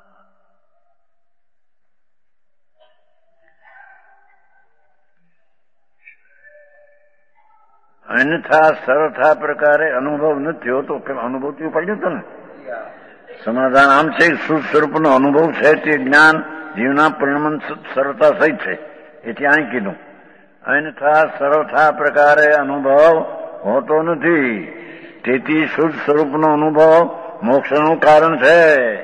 અન્યથા સરથા પ્રકારે અનુભવ નથી હોતો. અનુભવથી પડ્યું હતું ને સમાધાન આમ છે. શુદ્ધ સ્વરૂપનો અનુભવ છે તે જ્ઞાન જીવના પરિણામ સરળતા સહિત છે. એટલે અહીં કીધું અન્યથા સરથા પ્રકારે અનુભવ હોતો નથી. તેથી શુદ્ધ સ્વરૂપનો અનુભવ મોક્ષનું કારણ છે.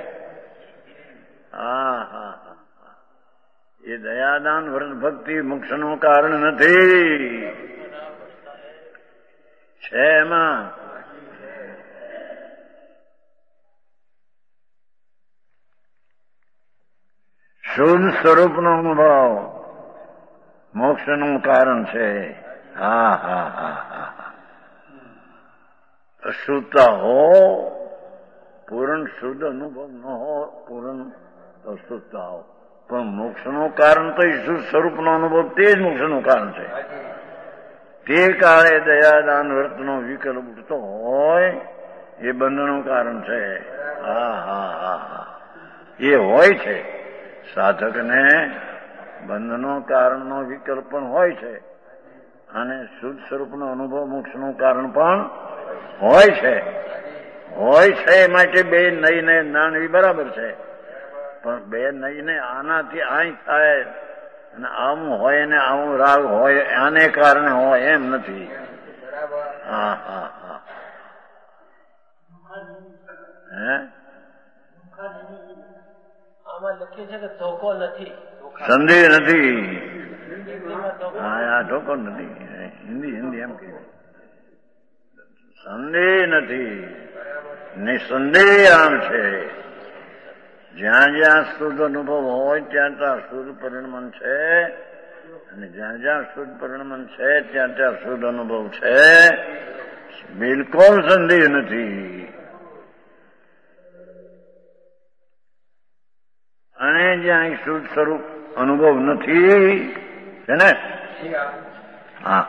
હા હા એ દયાદાન વ્રત ભક્તિ મોક્ષનું કારણ નથી. છે એમાં શુદ્ધ સ્વરૂપનો અનુભવ મોક્ષનું કારણ છે. હા હા હા હા અશુદ્ધતા હો પૂર્ણ શુદ્ધ અનુભવ ન હો પૂર્ણ અશુદ્ધતા હો પણ મોક્ષનું કારણ તો શુદ્ધ સ્વરૂપનો અનુભવ તે જ મોક્ષનું કારણ છે. તે કાળે દયાદાન વ્રતનો વિકલ્પ ઉઠતો હોય એ બંધનું કારણ છે. હા હા હા હા એ હોય છે. સાધકને બંધનો કારણનો વિકલ્પ પણ હોય છે અને શુદ્ધ સ્વરૂપનો અનુભવ મોક્ષનું કારણ પણ હોય છે. હોય છે માટે બે નઈને નાણવી બરાબર છે પણ બે નઈને આનાથી અહીં થાય અને આવું હોય ને આવું રાગ હોય આને કારણે હોય એમ નથી. હા હા હા હે આમાં લખ્યું છે કે ધોકો નથી, સંદેહ નથી. હા આ ધોકો નથી. હિન્દી હિન્દી એમ કે સંદેહ નથી. નિસંદેહ આમ છે. જ્યાં જ્યાં શુદ્ધ અનુભવ હોય ત્યાં ત્યાં શુદ્ધ પરિણામ છે અને જ્યાં જ્યાં શુદ્ધ પરિણામ છે ત્યાં ત્યાં શુદ્ધ અનુભવ છે. બિલકુલ સંદેહ નથી. અને જ્યાં શુદ્ધ સ્વરૂપ અનુભવ નથી છે ને હા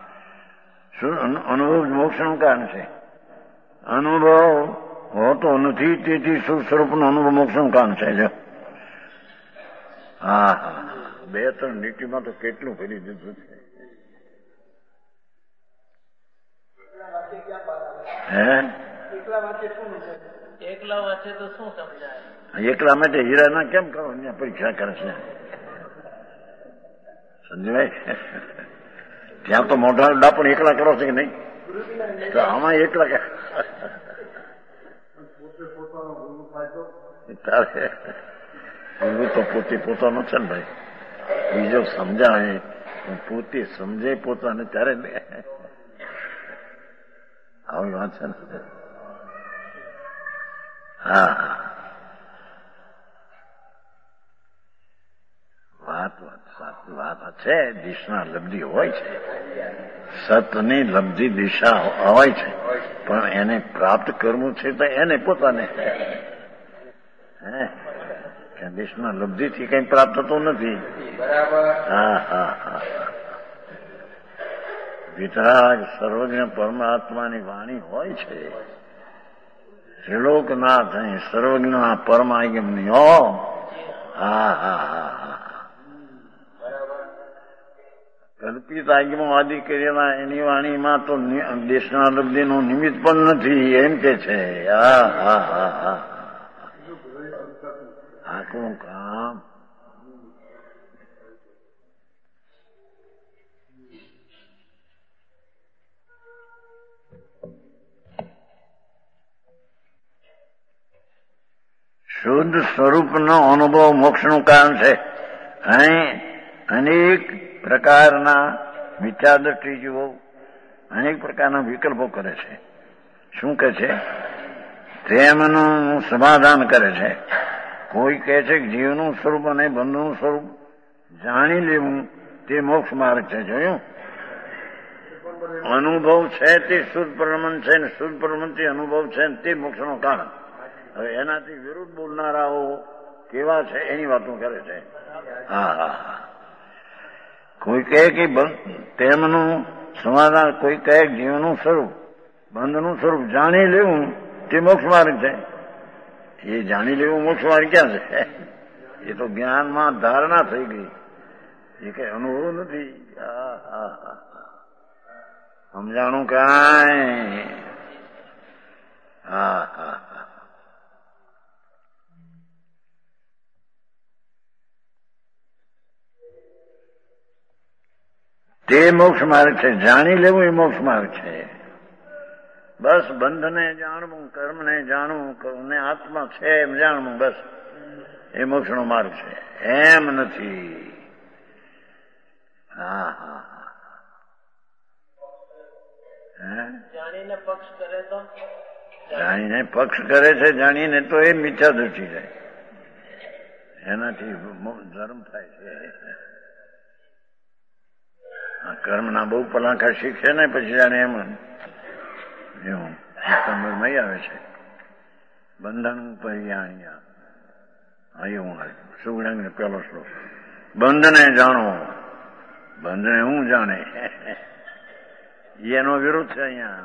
અનુભવ મોક્ષનું કારણ છે. અનુભવ હોતો નથી તેથી શુદ્ધ સ્વરૂપનો અનુભવ મોક્ષનું કારણ છે. જો હા હા બે ત્રણ નીતિમાં તો કેટલું ફેરી દીધું છે. હે એકલા વાંચે તો શું સમજાય? એકલા માટે હીરાના કેમ કરો અહીંયા પરીક્ષા કરે છે સમજાય? ત્યાં તો મોઢા ડાપણ એકલા કરો છે કે નહીં? તો આમાં એકલા તારે ગુરુ તો પોતે પોતાનો છે ને ભાઈ. બીજો સમજાય પોતે સમજે પોતાને ત્યારે આવી વાત છે ને. હા વાત વાત સાચી વાત છે. દિશા લબ્ધિ હોય છે. સતની લબ્ધિ દિશા હોય છે પણ એને પ્રાપ્ત કરવું છે તો એને પોતાને હે દેશના લબ્ધિથી કઈ પ્રાપ્ત થતું નથી. હા હા હા વિતરાગ સર્વજ્ઞ પરમાત્માની વાણી હોય છે. ત્રિલોકનાથ અહીં સર્વજ્ઞના પરમાયમની હો. હા હા હા હા કલ્પિત આગમવાદી કરેલા એની વાણીમાં તો દેશના લબ્ધિનું નિમિત્ત પણ નથી એમ કે છે. હા હા હા હા આખું કામ શુદ્ધ સ્વરૂપનો અનુભવ મોક્ષનું કારણ છે. અહીં અનેક પ્રકારના મિથ્યાદૃષ્ટિજીવો અનેક પ્રકારના વિકલ્પો કરે છે. શું કહે છે? તેમનું સમાધાન કરે છે. કોઈ કહે છે કે જીવનું સ્વરૂપ અને બંધનું સ્વરૂપ જાણી લેવું તે મોક્ષ માર્ગ છે. જોયું? અનુભવ છે તે શુદ્ધ પ્રમાણ છે ને શુદ્ધ પ્રમાણથી અનુભવ છે તે મોક્ષનું કારણ. હવે એનાથી વિરુદ્ધ બોલનારાઓ કેવા છે એની વાતો કરે છે. હા હા હા કોઈ કહે કે તેમનું સમાધાન, કોઈ કહે જીવનું સ્વરૂપ બંધનું સ્વરૂપ જાણી લેવું તે મોક્ષ માર્ગ છે. એ જાણી લેવું મોક્ષ માર્ગ ક્યાં છે? એ તો જ્ઞાનમાં ધારણા થઈ ગઈ, એ કઈ અનુભવ નથી. હા હા હા સમજાણું કાંઈ? હા હા હા તે મોક્ષ માર્ગ છે. જાણી લેવું એ મોક્ષ માર્ગ છે. બસ બંધને જાણવું, કર્મને જાણવું ને આત્મા છે એમ જાણવું, બસ એ મોક્ષનો માર્ગ છે. એમ નથી. હા હા જાણીને પક્ષ કરે તો જાણીને પક્ષ કરે છે, જાણીને તો એ મિથ્યા દૃષ્ટિ છે. એનાથી ધર્મ થાય છે. આ કર્મના બહુ પલાખા શીખશે ને પછી જાણે એમ એવું સમજમાં આવે છે. બંધન પરિયાણિયા એવું સુગણંગ પેલો શ્લોક. બંધને જાણો, બંધને હું જાણે એનો વિરોધ છે અહીંયા.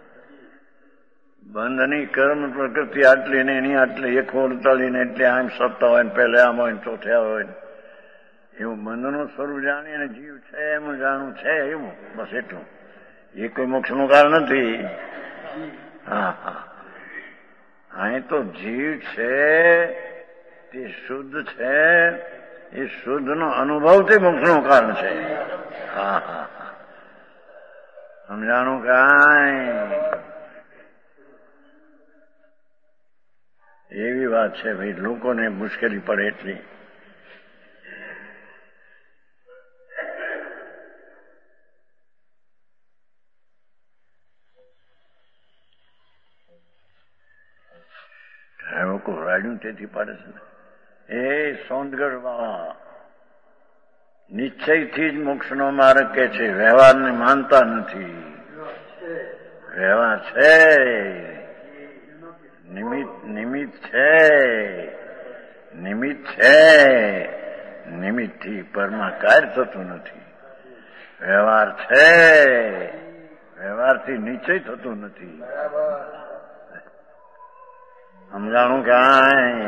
બંધની કર્મ પ્રકૃતિ આટલી ને એની આટલી એક અડતાલીસ ને એટલે આમ સત્તા હોય ને પહેલે આમ હોય ને ચોથ્યા હોય ને એવું બંધનું સ્વરૂપ જાણી અને જીવ છે એમ જાણવું છે એવું, બસ એટલું. એ કોઈ મોક્ષનું કારણ નથી. હા હા અહીં તો જીવ છે તે શુદ્ધ છે, એ શુદ્ધનો અનુભવ તે મોક્ષનું કારણ છે. હા હા હા સમજાણું કાંઈ? એવી વાત છે ભાઈ, લોકોને મુશ્કેલી પડે એટલી. લોકો રાડ્યું તેથી પાડે છે ને. એ સોંદગઢ વાળા નિશ્ચયથી જ મોક્ષનો માર્ગ કે છે, વ્યવહારને માનતા નથી. વ્યવહાર છે, નિમિત્ત નિમિત્ત છે, નિમિત્ત છે, નિમિત્તથી પરમાકાર થતું નથી. વ્યવહાર છે, વ્યવહારથી નિશ્ચય થતું નથી. સમજાણું કાંઈ?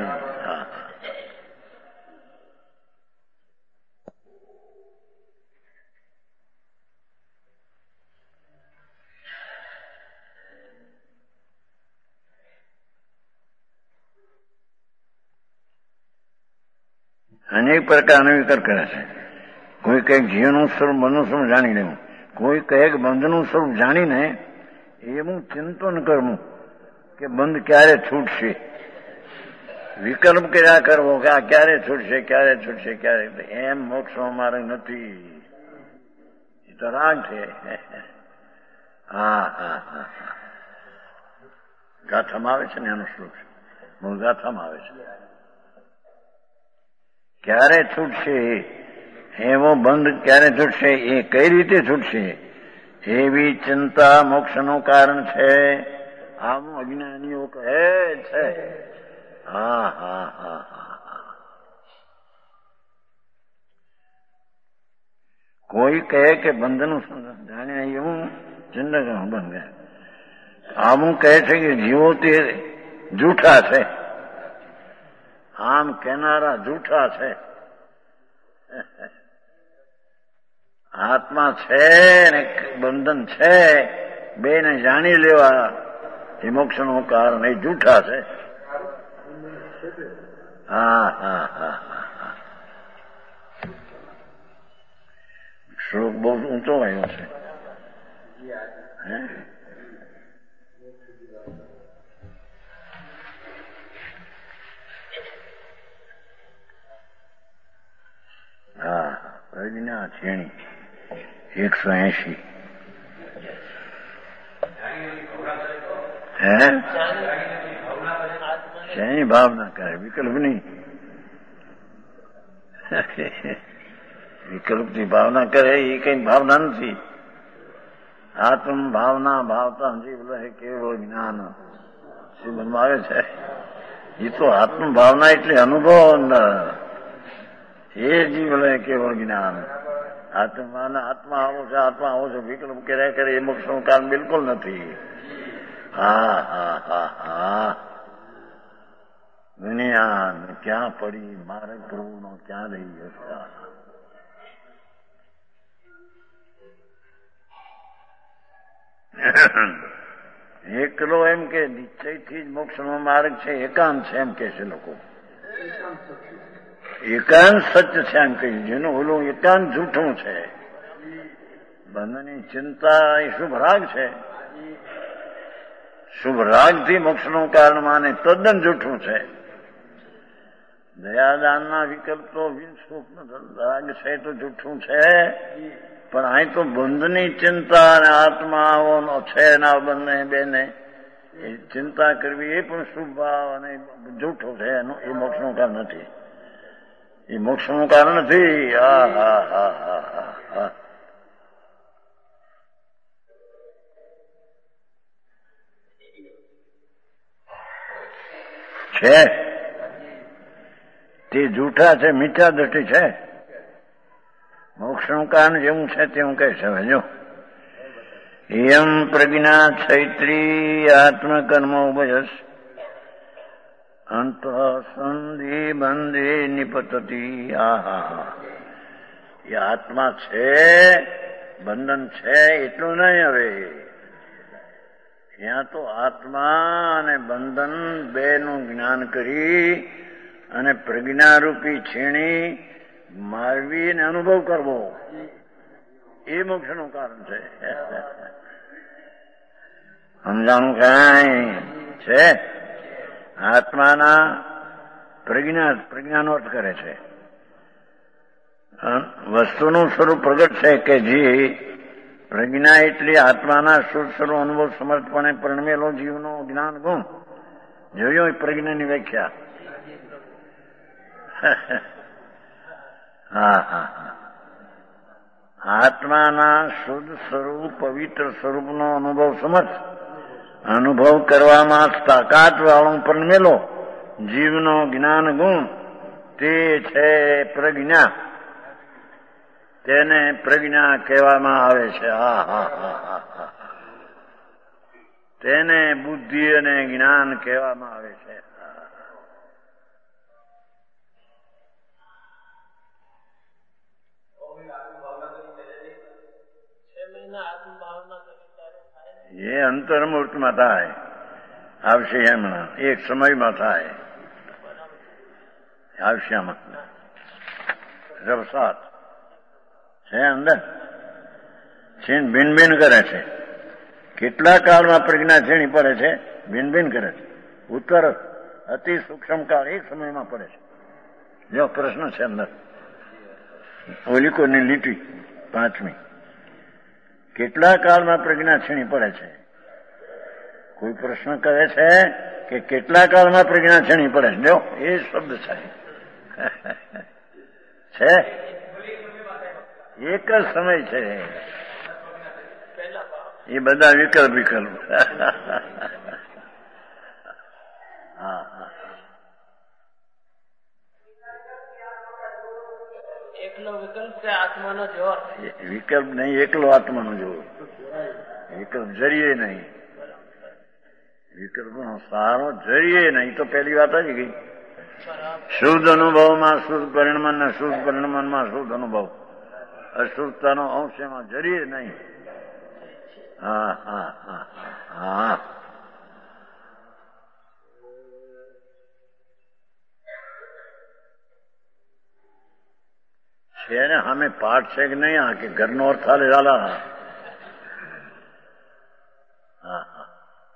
અનેક પ્રકારનો વિકલ્પ કરે છે. કોઈ કંઈક જીવનું સ્વરૂપ બંધનું સ્વરૂપ જાણી લેવું, કોઈ કંઈક બંધનું સ્વરૂપ જાણીને એવું ચિંતન કરવું કે બંધ ક્યારે છૂટશે. વિકલ્પ કર્યા કરવો કે આ ક્યારે છૂટશે, ક્યારે છૂટશે, ક્યારે. એમ મોક્ષનો માર્ગ નથી. એ તો રાગ છે. હા હા હા ગાથામાં આવે છે ને એનો શ્લોક, મૂળ ગાથામાં આવે છે. ક્યારે છૂટશે એવો બંધ ક્યારે છૂટશે, એ કઈ રીતે છૂટશે એવી ચિંતા મોક્ષનું કારણ છે. આવું અજ્ઞાનીઓ કહે છે. હા હા હા હા કોઈ કહે કે બંધનું જાણે એવું જિંદગી બન ગયા. આમ કહે છે કે જીવો તે જૂઠા છે, આમ કહેનારા જૂઠા છે. આત્મા છે ને બંધન છે, બેને જાણી લેવા એ મોક્ષનું કારણ એ જૂઠા છે. હા હા હા હા શ્લોક બહુ ઊંચો આવ્યો છે. હા પ્રજ્ઞા છેણી એકસો એસી હે શેની ભાવના કરે? વિકલ્પ નહીં, વિકલ્પ ની ભાવના કરે એ કઈ ભાવના નથી. આત્મ ભાવના ભાવતા જીવ રહે કેવળ જ્ઞાન શ્રીમદમાં આવે છે. એ તો આત્મ ભાવના એટલે અનુભવ અંદર એ જીવ રહે કેવળ જ્ઞાન. આત્મા આત્મા આવો છે, આત્મા આવો છે, વિકલ્પ કર્યા કરે એ મોક્ષનું કારણ બિલકુલ નથી. હા હા હા હા દુનિયા ક્યાં પડી, મારે પ્રભુનો ક્યાં રહી હશે. એકલો એમ કે નિશ્ચયથી જ મોક્ષનો માર્ગ છે, એકાંત છે એમ કે છે લોકો. એકાંત સત્ય છે એમ કહ્યું, જેનું ઓલું એકાંત જૂઠું છે. બંધની ચિંતા એ શુભ રાગ છે, શુભ રાગથી મોક્ષનું કારણ માને તદ્દન જૂઠું છે. દયાદાનના વિકલ્પ તો વિશુભ રાગ છે તો જૂઠું છે, પણ અહીં તો બંધની ચિંતા અને આત્માઓનો છે ના બંને બેને એ ચિંતા કરવી એ પણ શુભ ભાવ અને જૂઠું છે. એનું એ મોક્ષનું કારણ નથી, એ મોક્ષનું કારણ નથી. હા હા હા હા હા હા છે તે જૂઠા છે, મીઠા દ્રષ્ટિ છે. મોક્ષનું કારણ જેવું છે તેવું કહે છે. જો એમ પ્રજ્ઞા છૈત્રી આત્મકર્મ ઉભયસ અંત સંધિ બંધે નિપતતી. આહા એ આત્મા છે, બંધન છે એટલું નહીં. હવે ત્યાં તો આત્મા અને બંધન બે નું જ્ઞાન કરી અને પ્રજ્ઞારૂપી છીણી મારવી ને અનુભવ કરવો એ મોક્ષનું કારણ છે. સમજાણું કઈ છે? આત્માના પ્રજ્ઞા પ્રજ્ઞાનો અર્થ કરે છે વસ્તુનું સ્વરૂપ પ્રગટ છે કે જે પ્રજ્ઞા એટલી આત્માના શુદ્ધ સ્વરૂપ અનુભવ સમર્થપણે પરણમેલો જીવનો જ્ઞાન ગુણ જોયો. પ્રજ્ઞાની વ્યાખ્યા હા હા હા આત્માના શુદ્ધ સ્વરૂપ પવિત્ર સ્વરૂપનો અનુભવ સમર્થ અનુભવ કરવામાં તાકાત વાળો પરણમેલો જીવનો જ્ઞાન ગુણ તે છે પ્રજ્ઞા. તેને પ્રજ્ઞા કહેવામાં આવે છે. હા હા હા હા હા તેને બુદ્ધિ અને જ્ઞાન કહેવામાં આવે છે. એ અંતર્મૂર્તમાં થાય, આવશે એમના એક સમયમાં થાય, આવશે આમાં રવસાત છે અંદર છીન ભિન ભિન કરે છે. કેટલા કાળમાં પ્રજ્ઞા છીણી પડે છે? ભિન ભિન કરે છે. ઉત્તર અતિ સૂક્ષ્મ કાળ એક સમયમાં પડે છે. જો પ્રશ્ન છે અંદર ઓલિકોની લીટી પાંચમી, કેટલા કાળમાં પ્રજ્ઞા છીણી પડે છે? કોઈ પ્રશ્ન કહે છે કે કેટલા કાળમાં પ્રજ્ઞા છીણી પડે છે? જો એ શબ્દ છે છે એક જ સમય છે. એ બધા વિકલ્પ વિકલ્પ એક એકલો વિકલ્પ કે આત્માનો જોર? વિકલ્પ નહીં, એકલો આત્માનો જોર. વિકલ્પ જરીએ નહીં, વિકલ્પનો સારો જરીએ નહીં. તો પહેલી વાત આવી ગઈ. શુદ્ધ અનુભવમાં શુદ્ધ પરિણમન ને શુદ્ધ પરિણમનમાં શુદ્ધ અનુભવ. અશુદ્ધતાનો અંશ એમાં જરીએ નહીં. હા હા હા હા છે ને. સામે પાઠ છે કે નહીં? આ કે ઘરનો અર્થ હાલે ચાલા. હા હા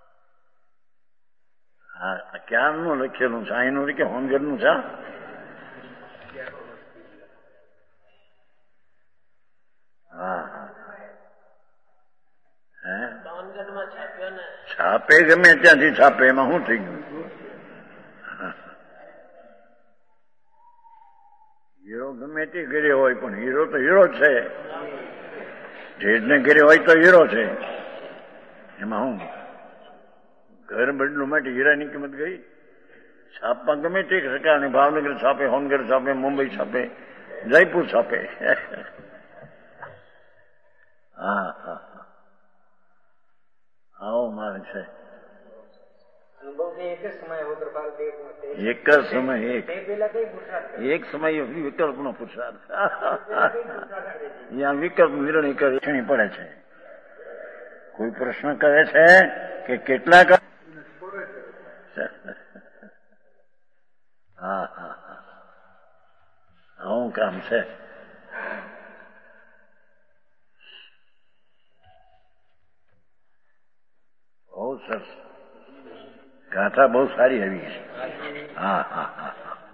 હા ક્યારનું લખેલું છે? અહીંનું કે હોમગરનું છે? હા હા હે છાપે ગમે ત્યાંથી છાપે, એમાં શું થઈ ગયું? હીરો ગમે તે ઘરે હોય પણ હીરો તો હીરો જ છે. જેને ઘરે હોય તો હીરો છે. એમાં હું ઘર બદલું માટે હીરાની કિંમત ગઈ? છાપમાં ગમે તે પ્રકારની ભાવનગર છાપે, હોનગર છાપે, મુંબઈ છાપે, જયપુર છાપે. હા હા આવો મારે છે. એક જ સમય એક એક સમય વિકલ્પ નો પુરુષાર્થ. ત્યાં વિકલ્પ નિર્ણય કરવી પડે છે. કોઈ પ્રશ્ન કરે છે કે કેટલાક હા હા હા આવું કામ છે. બહુ સરસ ગાથા, બહુ સારી આવી છે. હા હા હા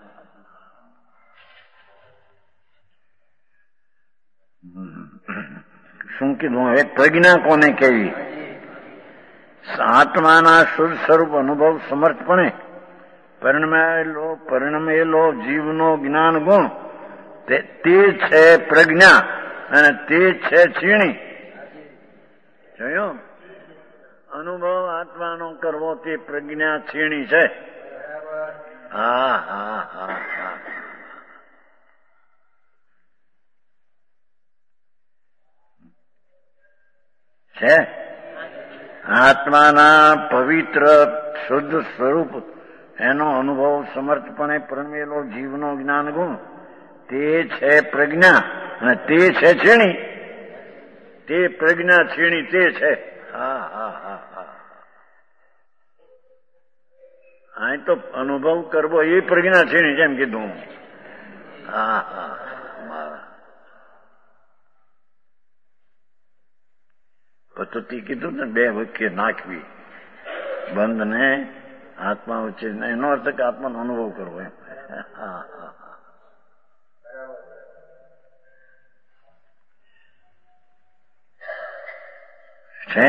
શું કીધું હવે? પ્રજ્ઞા કોને કેવી? આત્માના શુદ્ધ સ્વરૂપ અનુભવ સમર્થપણે પરિણમેલો પરિણમેલો જીવનો જ્ઞાન ગુણ તે છે પ્રજ્ઞા, અને તે છે છીણી. જોયું? અનુભવ આત્માનો કરવો તે પ્રજ્ઞા છીણી છે. હા હા હા હા છે. આત્માના પવિત્ર શુદ્ધ સ્વરૂપ એનો અનુભવ સમર્થપણે પરમેલો જીવનો જ્ઞાન ગુણ તે છે પ્રજ્ઞા, અને તે છે છીણી. તે પ્રજ્ઞા છીણી તે છે. હા હા હા હા અહીં તો અનુભવ કરવો એ પ્રજ્ઞા છીણી, જેમ કીધું. હા હા પદ્ધતિ કીધું ને, બે વાક્ય નાખવી, બંધ ને આત્મા વચ્ચે. એનો અર્થ કે આત્માનો અનુભવ કરવો એમ. હા હા છે.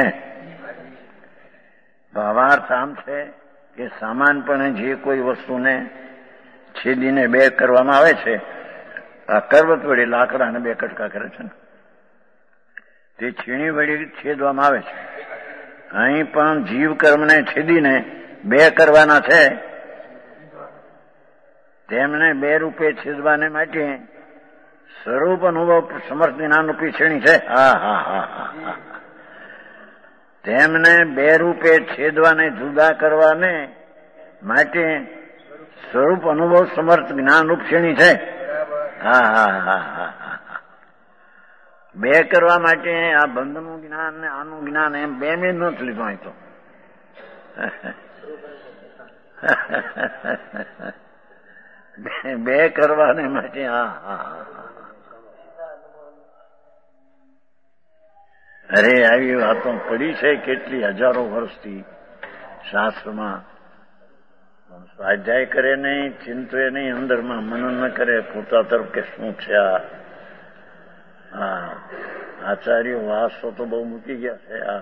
ભાવાર્થ આમ છે કે સામાનપણે જે કોઈ વસ્તુને છેદીને બે કરવામાં આવે છે, આ કરવત વડે લાકડાને બે કટકા કરે છે ને, તે છીણી વડે છેદવામાં આવે છે. અહીં પણ જીવ કર્મને છેદીને બે કરવાના છે, તેમને બે રૂપે છેદવાને માટે સ્વરૂપ અનુભવ સમર્થ જ્ઞાનરૂપી છીણી છે. હા હા હા હા તેમને બે રૂપે છેદવાને જુદા કરવાને માટે સ્વરૂપ અનુભવ સમર્થ જ્ઞાનરૂપ છીણી છે. હા હા હા હા હા બે કરવા માટે આ બંધનું જ્ઞાન ને આનું જ્ઞાન એમ બે મેં નથી લીધું. અહીં તો બે કરવાને માટે હા હા અરે આવી વાતો પડી છે કેટલી હજારો વર્ષથી શાસ્ત્રમાં. સ્વાધ્યાય કરે નહીં, ચિંતવે નહીં, અંદરમાં મનન ન કરે પોતા તરફ કે શું છે આ. હા આચાર્યો વાસો તો બહુ મૂકી ગયા છે. હા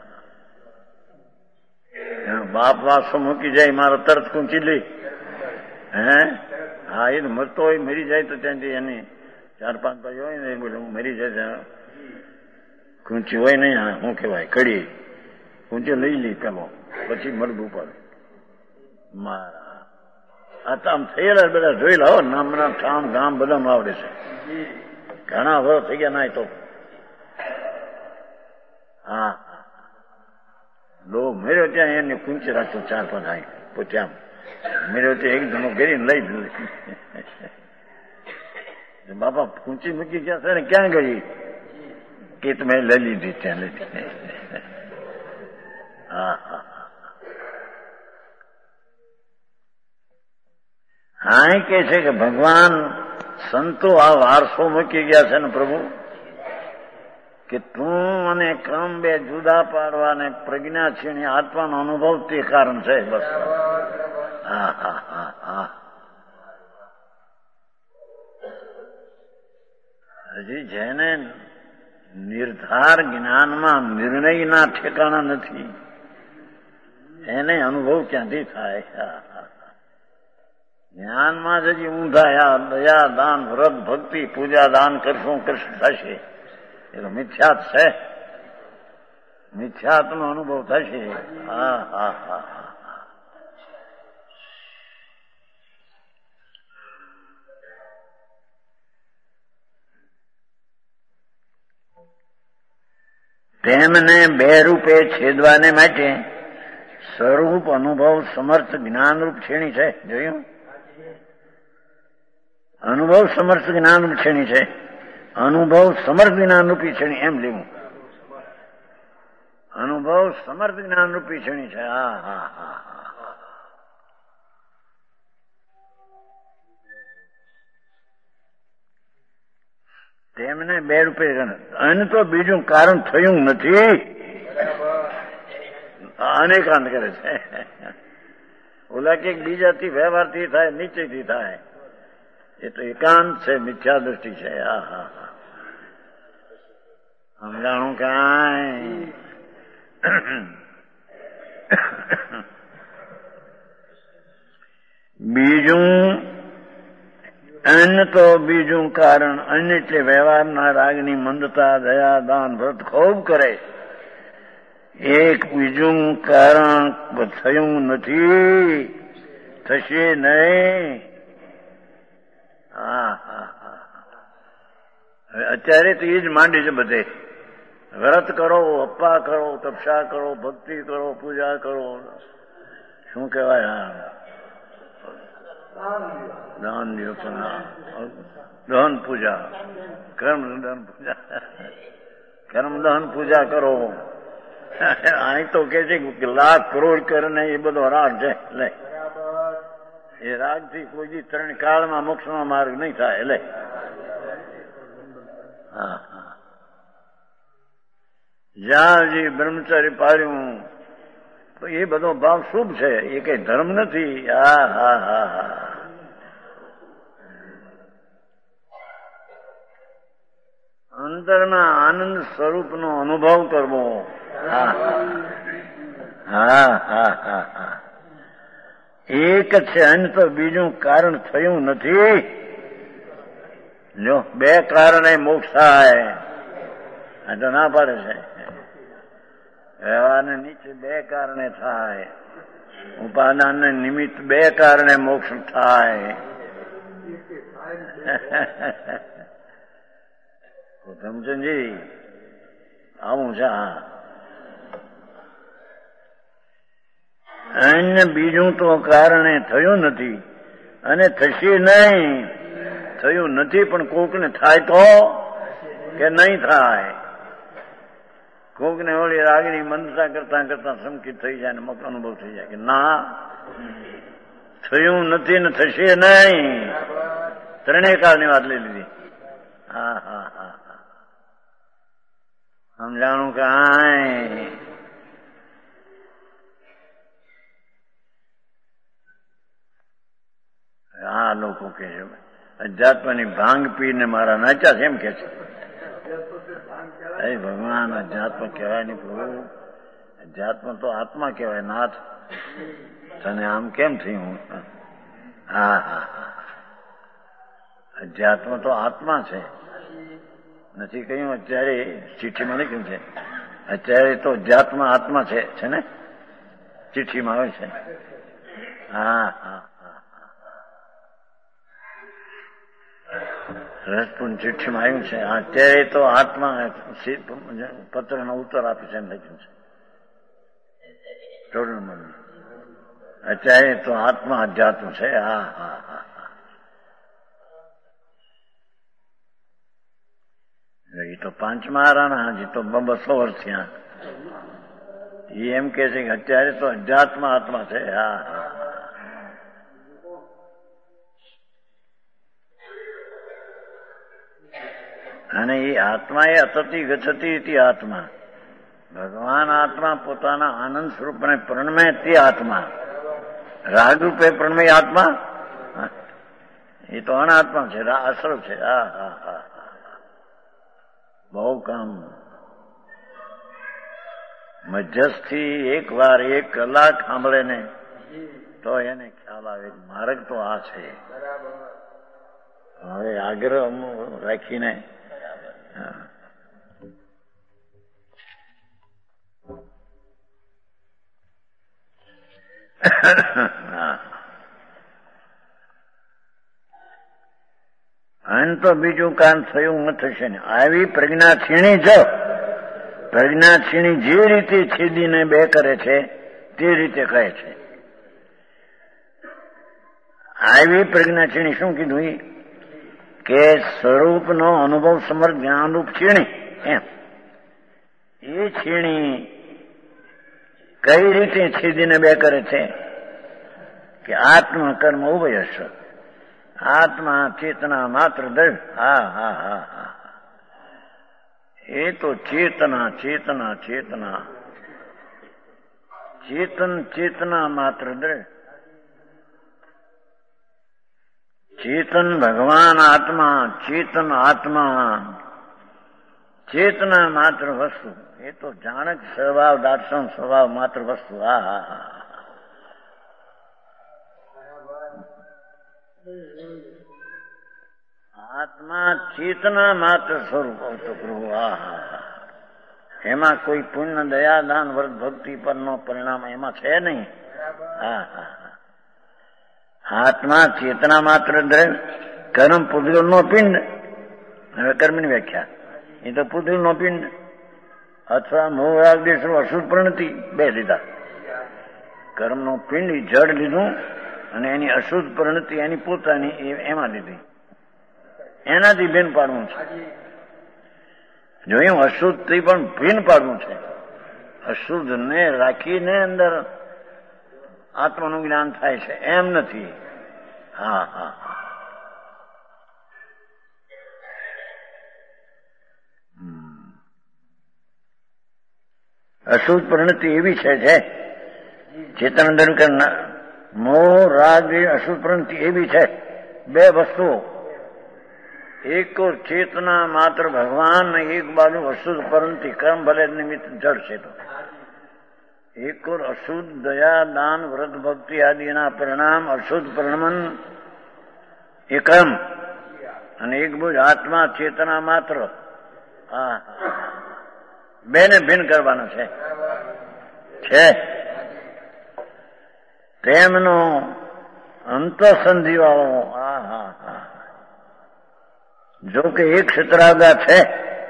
હા બાપ વાસો મૂકી જાય મારો તરત કૂંચી લે. હે હા એ મરતો હોય, મરી જાય તો ત્યાંથી એને ચાર પાંચ ભાઈ હોય ને બોલે હું મરી જાય ત્યાં કૂંચી હોય નહીં. હા શું કહેવાય કડી કૂંચી લઈ લે પેલો, પછી મરદું પડે મારા. આ તો આમ થયેલા બધા જોઈ લો, નામના ઠામ ગામ બધા આવડે છે. ઘણા વર્ષ થઈ ગયા ના તો હા લો મેળ્યો ત્યાં એને કુંચી રાખ્યો ચાર પાંચ આઈ પોત્યામ મેળ્યો ત્યાં એક ધમો ઘેરીને લઈ દીધું. બાપા કુંચી મૂકી ગયા છે ને ક્યાં ગઈ કે તમે લઈ લીધી ત્યાં લીધી. હા હા હા કે છે કે ભગવાન સંતો આ વારસો મૂકી ગયા છે ને પ્રભુ કે તું અને ક્રમ બે જુદા પાડવા ને પ્રજ્ઞા છે ને આત્માનો અનુભવ તે કારણ છે. બસ હા હા હા હા હજી જેને નિર્ધાર જ્ઞાનમાં નિર્ણયના ઠેકાણા નથી એને અનુભવ ક્યાંથી થાય? જ્ઞાનમાં જ હજી ઊંધા દયા દાન વ્રત ભક્તિ પૂજા દાન કરશું કૃષ્ણ થશે એ તો મિથ્યાત છે. મિથ્યાતનો અનુભવ થશે. હા હા હા તેમને બે રૂપે છેદવાને માટે સ્વરૂપ અનુભવ સમર્થ જ્ઞાનરૂપ છેણી છે. જોયું? અનુભવ સમર્થ જ્ઞાનરૂપ છેણી છે. અનુભવ સમર્થ જ્ઞાનરૂપી છેણી એમ લેવું. અનુભવ સમર્થ જ્ઞાનરૂપી છેણી છે. હા હા હા તેમને બે રૂપે અને તો બીજું કારણ થયું નથી. અનેકાંત કરે છે. ઓલા કે બીજાથી વ્યવહારથી થાય નિશ્ચયથી થાય એ તો એકાંત છે, મિથ્યા દ્રષ્ટિ છે. હા હા હા સમજાણું કાંઈ? બીજું અન્ય તો બીજું કારણ અન્ય એટલે વ્યવહારના રાગની મંદતા દયા દાન વ્રત ખૂબ કરે. એક બીજું કારણ થયું નથી, થશે નહીં. હા હા હા હવે અત્યારે તો એ જ માંડી છે બધે. વ્રત કરો, અપ્પા કરો, તપસ્યા કરો, ભક્તિ કરો, પૂજા કરો. શું કહેવાય? દાન યોજના દહન પૂજા કર્મ દહન પૂજા કર્મ દહન પૂજા કરો. અહીં તો કે છે લાખ કરોડ કરે એ બધો રાગ છે. એટલે એ રાગ થી કોઈ ત્રણ કાળમાં મોક્ષનો માર્ગ નહીં થાય. એટલે હા હા જ્યાં જે બ્રહ્મચર્ય પાડ્યું તો એ બધો ભાવ શુભ છે, એ કઈ ધર્મ નથી. હા હા હા હા અંદરના આનંદ સ્વરૂપનો અનુભવ કરવો. હા હા હા હા હા એક છે અન્ય તો બીજું કારણ થયું નથી. જો બે કારણે મોક્ષ થાય આ તો ના પાડે છે. વ્યવહારને નીચે બે કારણે થાય, ઉપાદાન નિમિત્ત બે કારણે મોક્ષ થાય. સમજી આવું છે. અન્ય બીજું તો કારણે થયું નથી અને થશે નહીં. થયું નથી પણ કોકને થાય તો કે નહીં થાય. કોકને ઓલી રાગની મંદતા કરતા કરતા સંકિત થઈ જાય ને મક અનુભવ થઈ જાય કે ના થયું નથી ને થશે નહીં. ત્રણેય કાળની વાત લઈ લીધી. હા હા હા હા સમજાણું કાંઈ? આ લોકો કે છે અધ્યાત્મની ભાંગ પીને મારા નાચ્યા છે એમ કે છે. ભગવાન અધ્યાત્મ કહેવાય નહીં પ્રભુ. અધ્યાત્મ તો આત્મા કહેવાય. નાથ તને આમ કેમ થયું? હા હા હા અધ્યાત્મ તો આત્મા છે. નથી કહ્યું અત્યારે ચિઠ્ઠીમાં લખ્યું છે અત્યારે તો અધ્યાત્મ આત્મા છે છે ને ચિઠ્ઠીમાં આવે છે. હા હા હા રસપૂર્ણ ચિઠ્ઠીમાં આવ્યું છે, અત્યારે તો આત્મા પત્રનો ઉત્તર આપે છે એમ લખ્યું છે રોલ નંબર. અત્યારે તો આત્મા અધ્યાત્મ છે. હા હા હા હા એ તો પાંચમહારાના હજી તો બસો વર્ષ થયા. એ એમ કે છે કે અત્યારે તો અધ્યાત્મ આત્મા છે. હા હા અને એ આત્મા એ અતતી ગચ્છતી ઇતિ આત્મા. ભગવાન આત્મા પોતાના આનંદ સ્વરૂપને પ્રણમે તે આત્મા. રાગરૂપે પ્રણમે આત્મા એ તો અનાત્મા છે, અસલ છે. હા હા હા બહુ કામ. મધ્યસ્થી એક વાર એક કલાક સાંભળે ને તો એને ખ્યાલ આવે માર્ગ તો આ છે. હવે આગ્રહ રાખીને અન તો બીજું કામ થયું ન થશે ને. આવી પ્રજ્ઞા છીણી જ પ્રજ્ઞા છીણી જે રીતે છેદીને બે કરે છે તે રીતે કહે છે. આવી પ્રજ્ઞા છીણી શું કીધું કે સ્વરૂપનો અનુભવ સમર્થ જ્ઞાનરૂપ છીણી એમ. એ છીણી કઈ રીતે છેદીને બે કરે છે કે આત્મ કર્મ ઉભયશ. આત્મા ચેતના માત્ર દ્રઢ. હા હા હા હા એ તો ચેતના ચેતના ચેતના ચેતન ચેતના માત્ર દ્રઢ. ચેતન ભગવાન આત્મા, ચેતન આત્મા, ચેતના માત્ર વસ્તુ. એ તો જાણક સ્વભાવ દાર્શન સ્વભાવ માત્ર વસ્તુ. હા હા હા આત્મા ચેતના માત્ર સ્વરૂપ તો પ્રભુ. હા હા હા એમાં કોઈ પુણ્ય દયા દાન વ્રત ભક્તિ પરનો પરિણામ એમાં છે નહીં. હા હા આત્મા ચેતના માત્ર દ્રઢ. કર્મ પુદ્ગલ નો પિંડ. હવે કર્મની વ્યાખ્યા એ તો પુદ્ગલ નો પિંડ અથવા મોહ રાગ દેશ અશુદ્ધ પ્રણતિ બે લીધા. કર્મનો પિંડ જડ લીધું અને એની અશુદ્ધ પ્રણતિ એની પોતાની એમાં લીધી. એનાથી ભિન્ન પાડવું છે. જોયું અશુદ્ધથી પણ ભિન્ન પાડવું છે. અશુદ્ધ ને રાખીને અંદર આત્માનું જ્ઞાન થાય છે એમ નથી. હા હા અશુદ્ધ પરિણતિ એવી છે જે ચેતન અંદર મોહ રાગ અશુદ્ધ પરિણતિ એવી છે. બે વસ્તુઓ, એક ચેતના માત્ર ભગવાન ને એક બાજુ અશુદ્ધ પરિણતિ કર્મ ભલે નિમિત્ત જડ છે. તો એક ઓર અશુદ્ધ દયા દાન વ્રત ભક્તિ આદિના પરિણામ અશુદ્ધ પરિણમન એ કર્મ અને એક બોજ આત્મા ચેતના માત્ર. હા બેને ભિન્ન કરવાનો છે છે તેમનો અંતઃસંધિ વાળો. હા હા હા જો કે એક ક્ષેત્રાગા છે.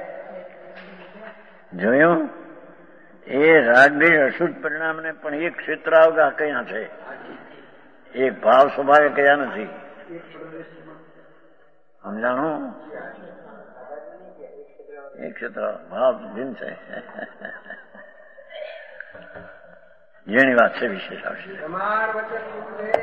જોયું એ રાગદેશ અશુદ્ધ પરિણામને પણ એક ક્ષેત્રાવગા કયા છે. એક ભાવ સ્વભાવે કયા નથી. સમજાણું? એક ક્ષેત્ર ભાવ ભિન્ન છે. જેની વાત છે વિશેષ આવશે.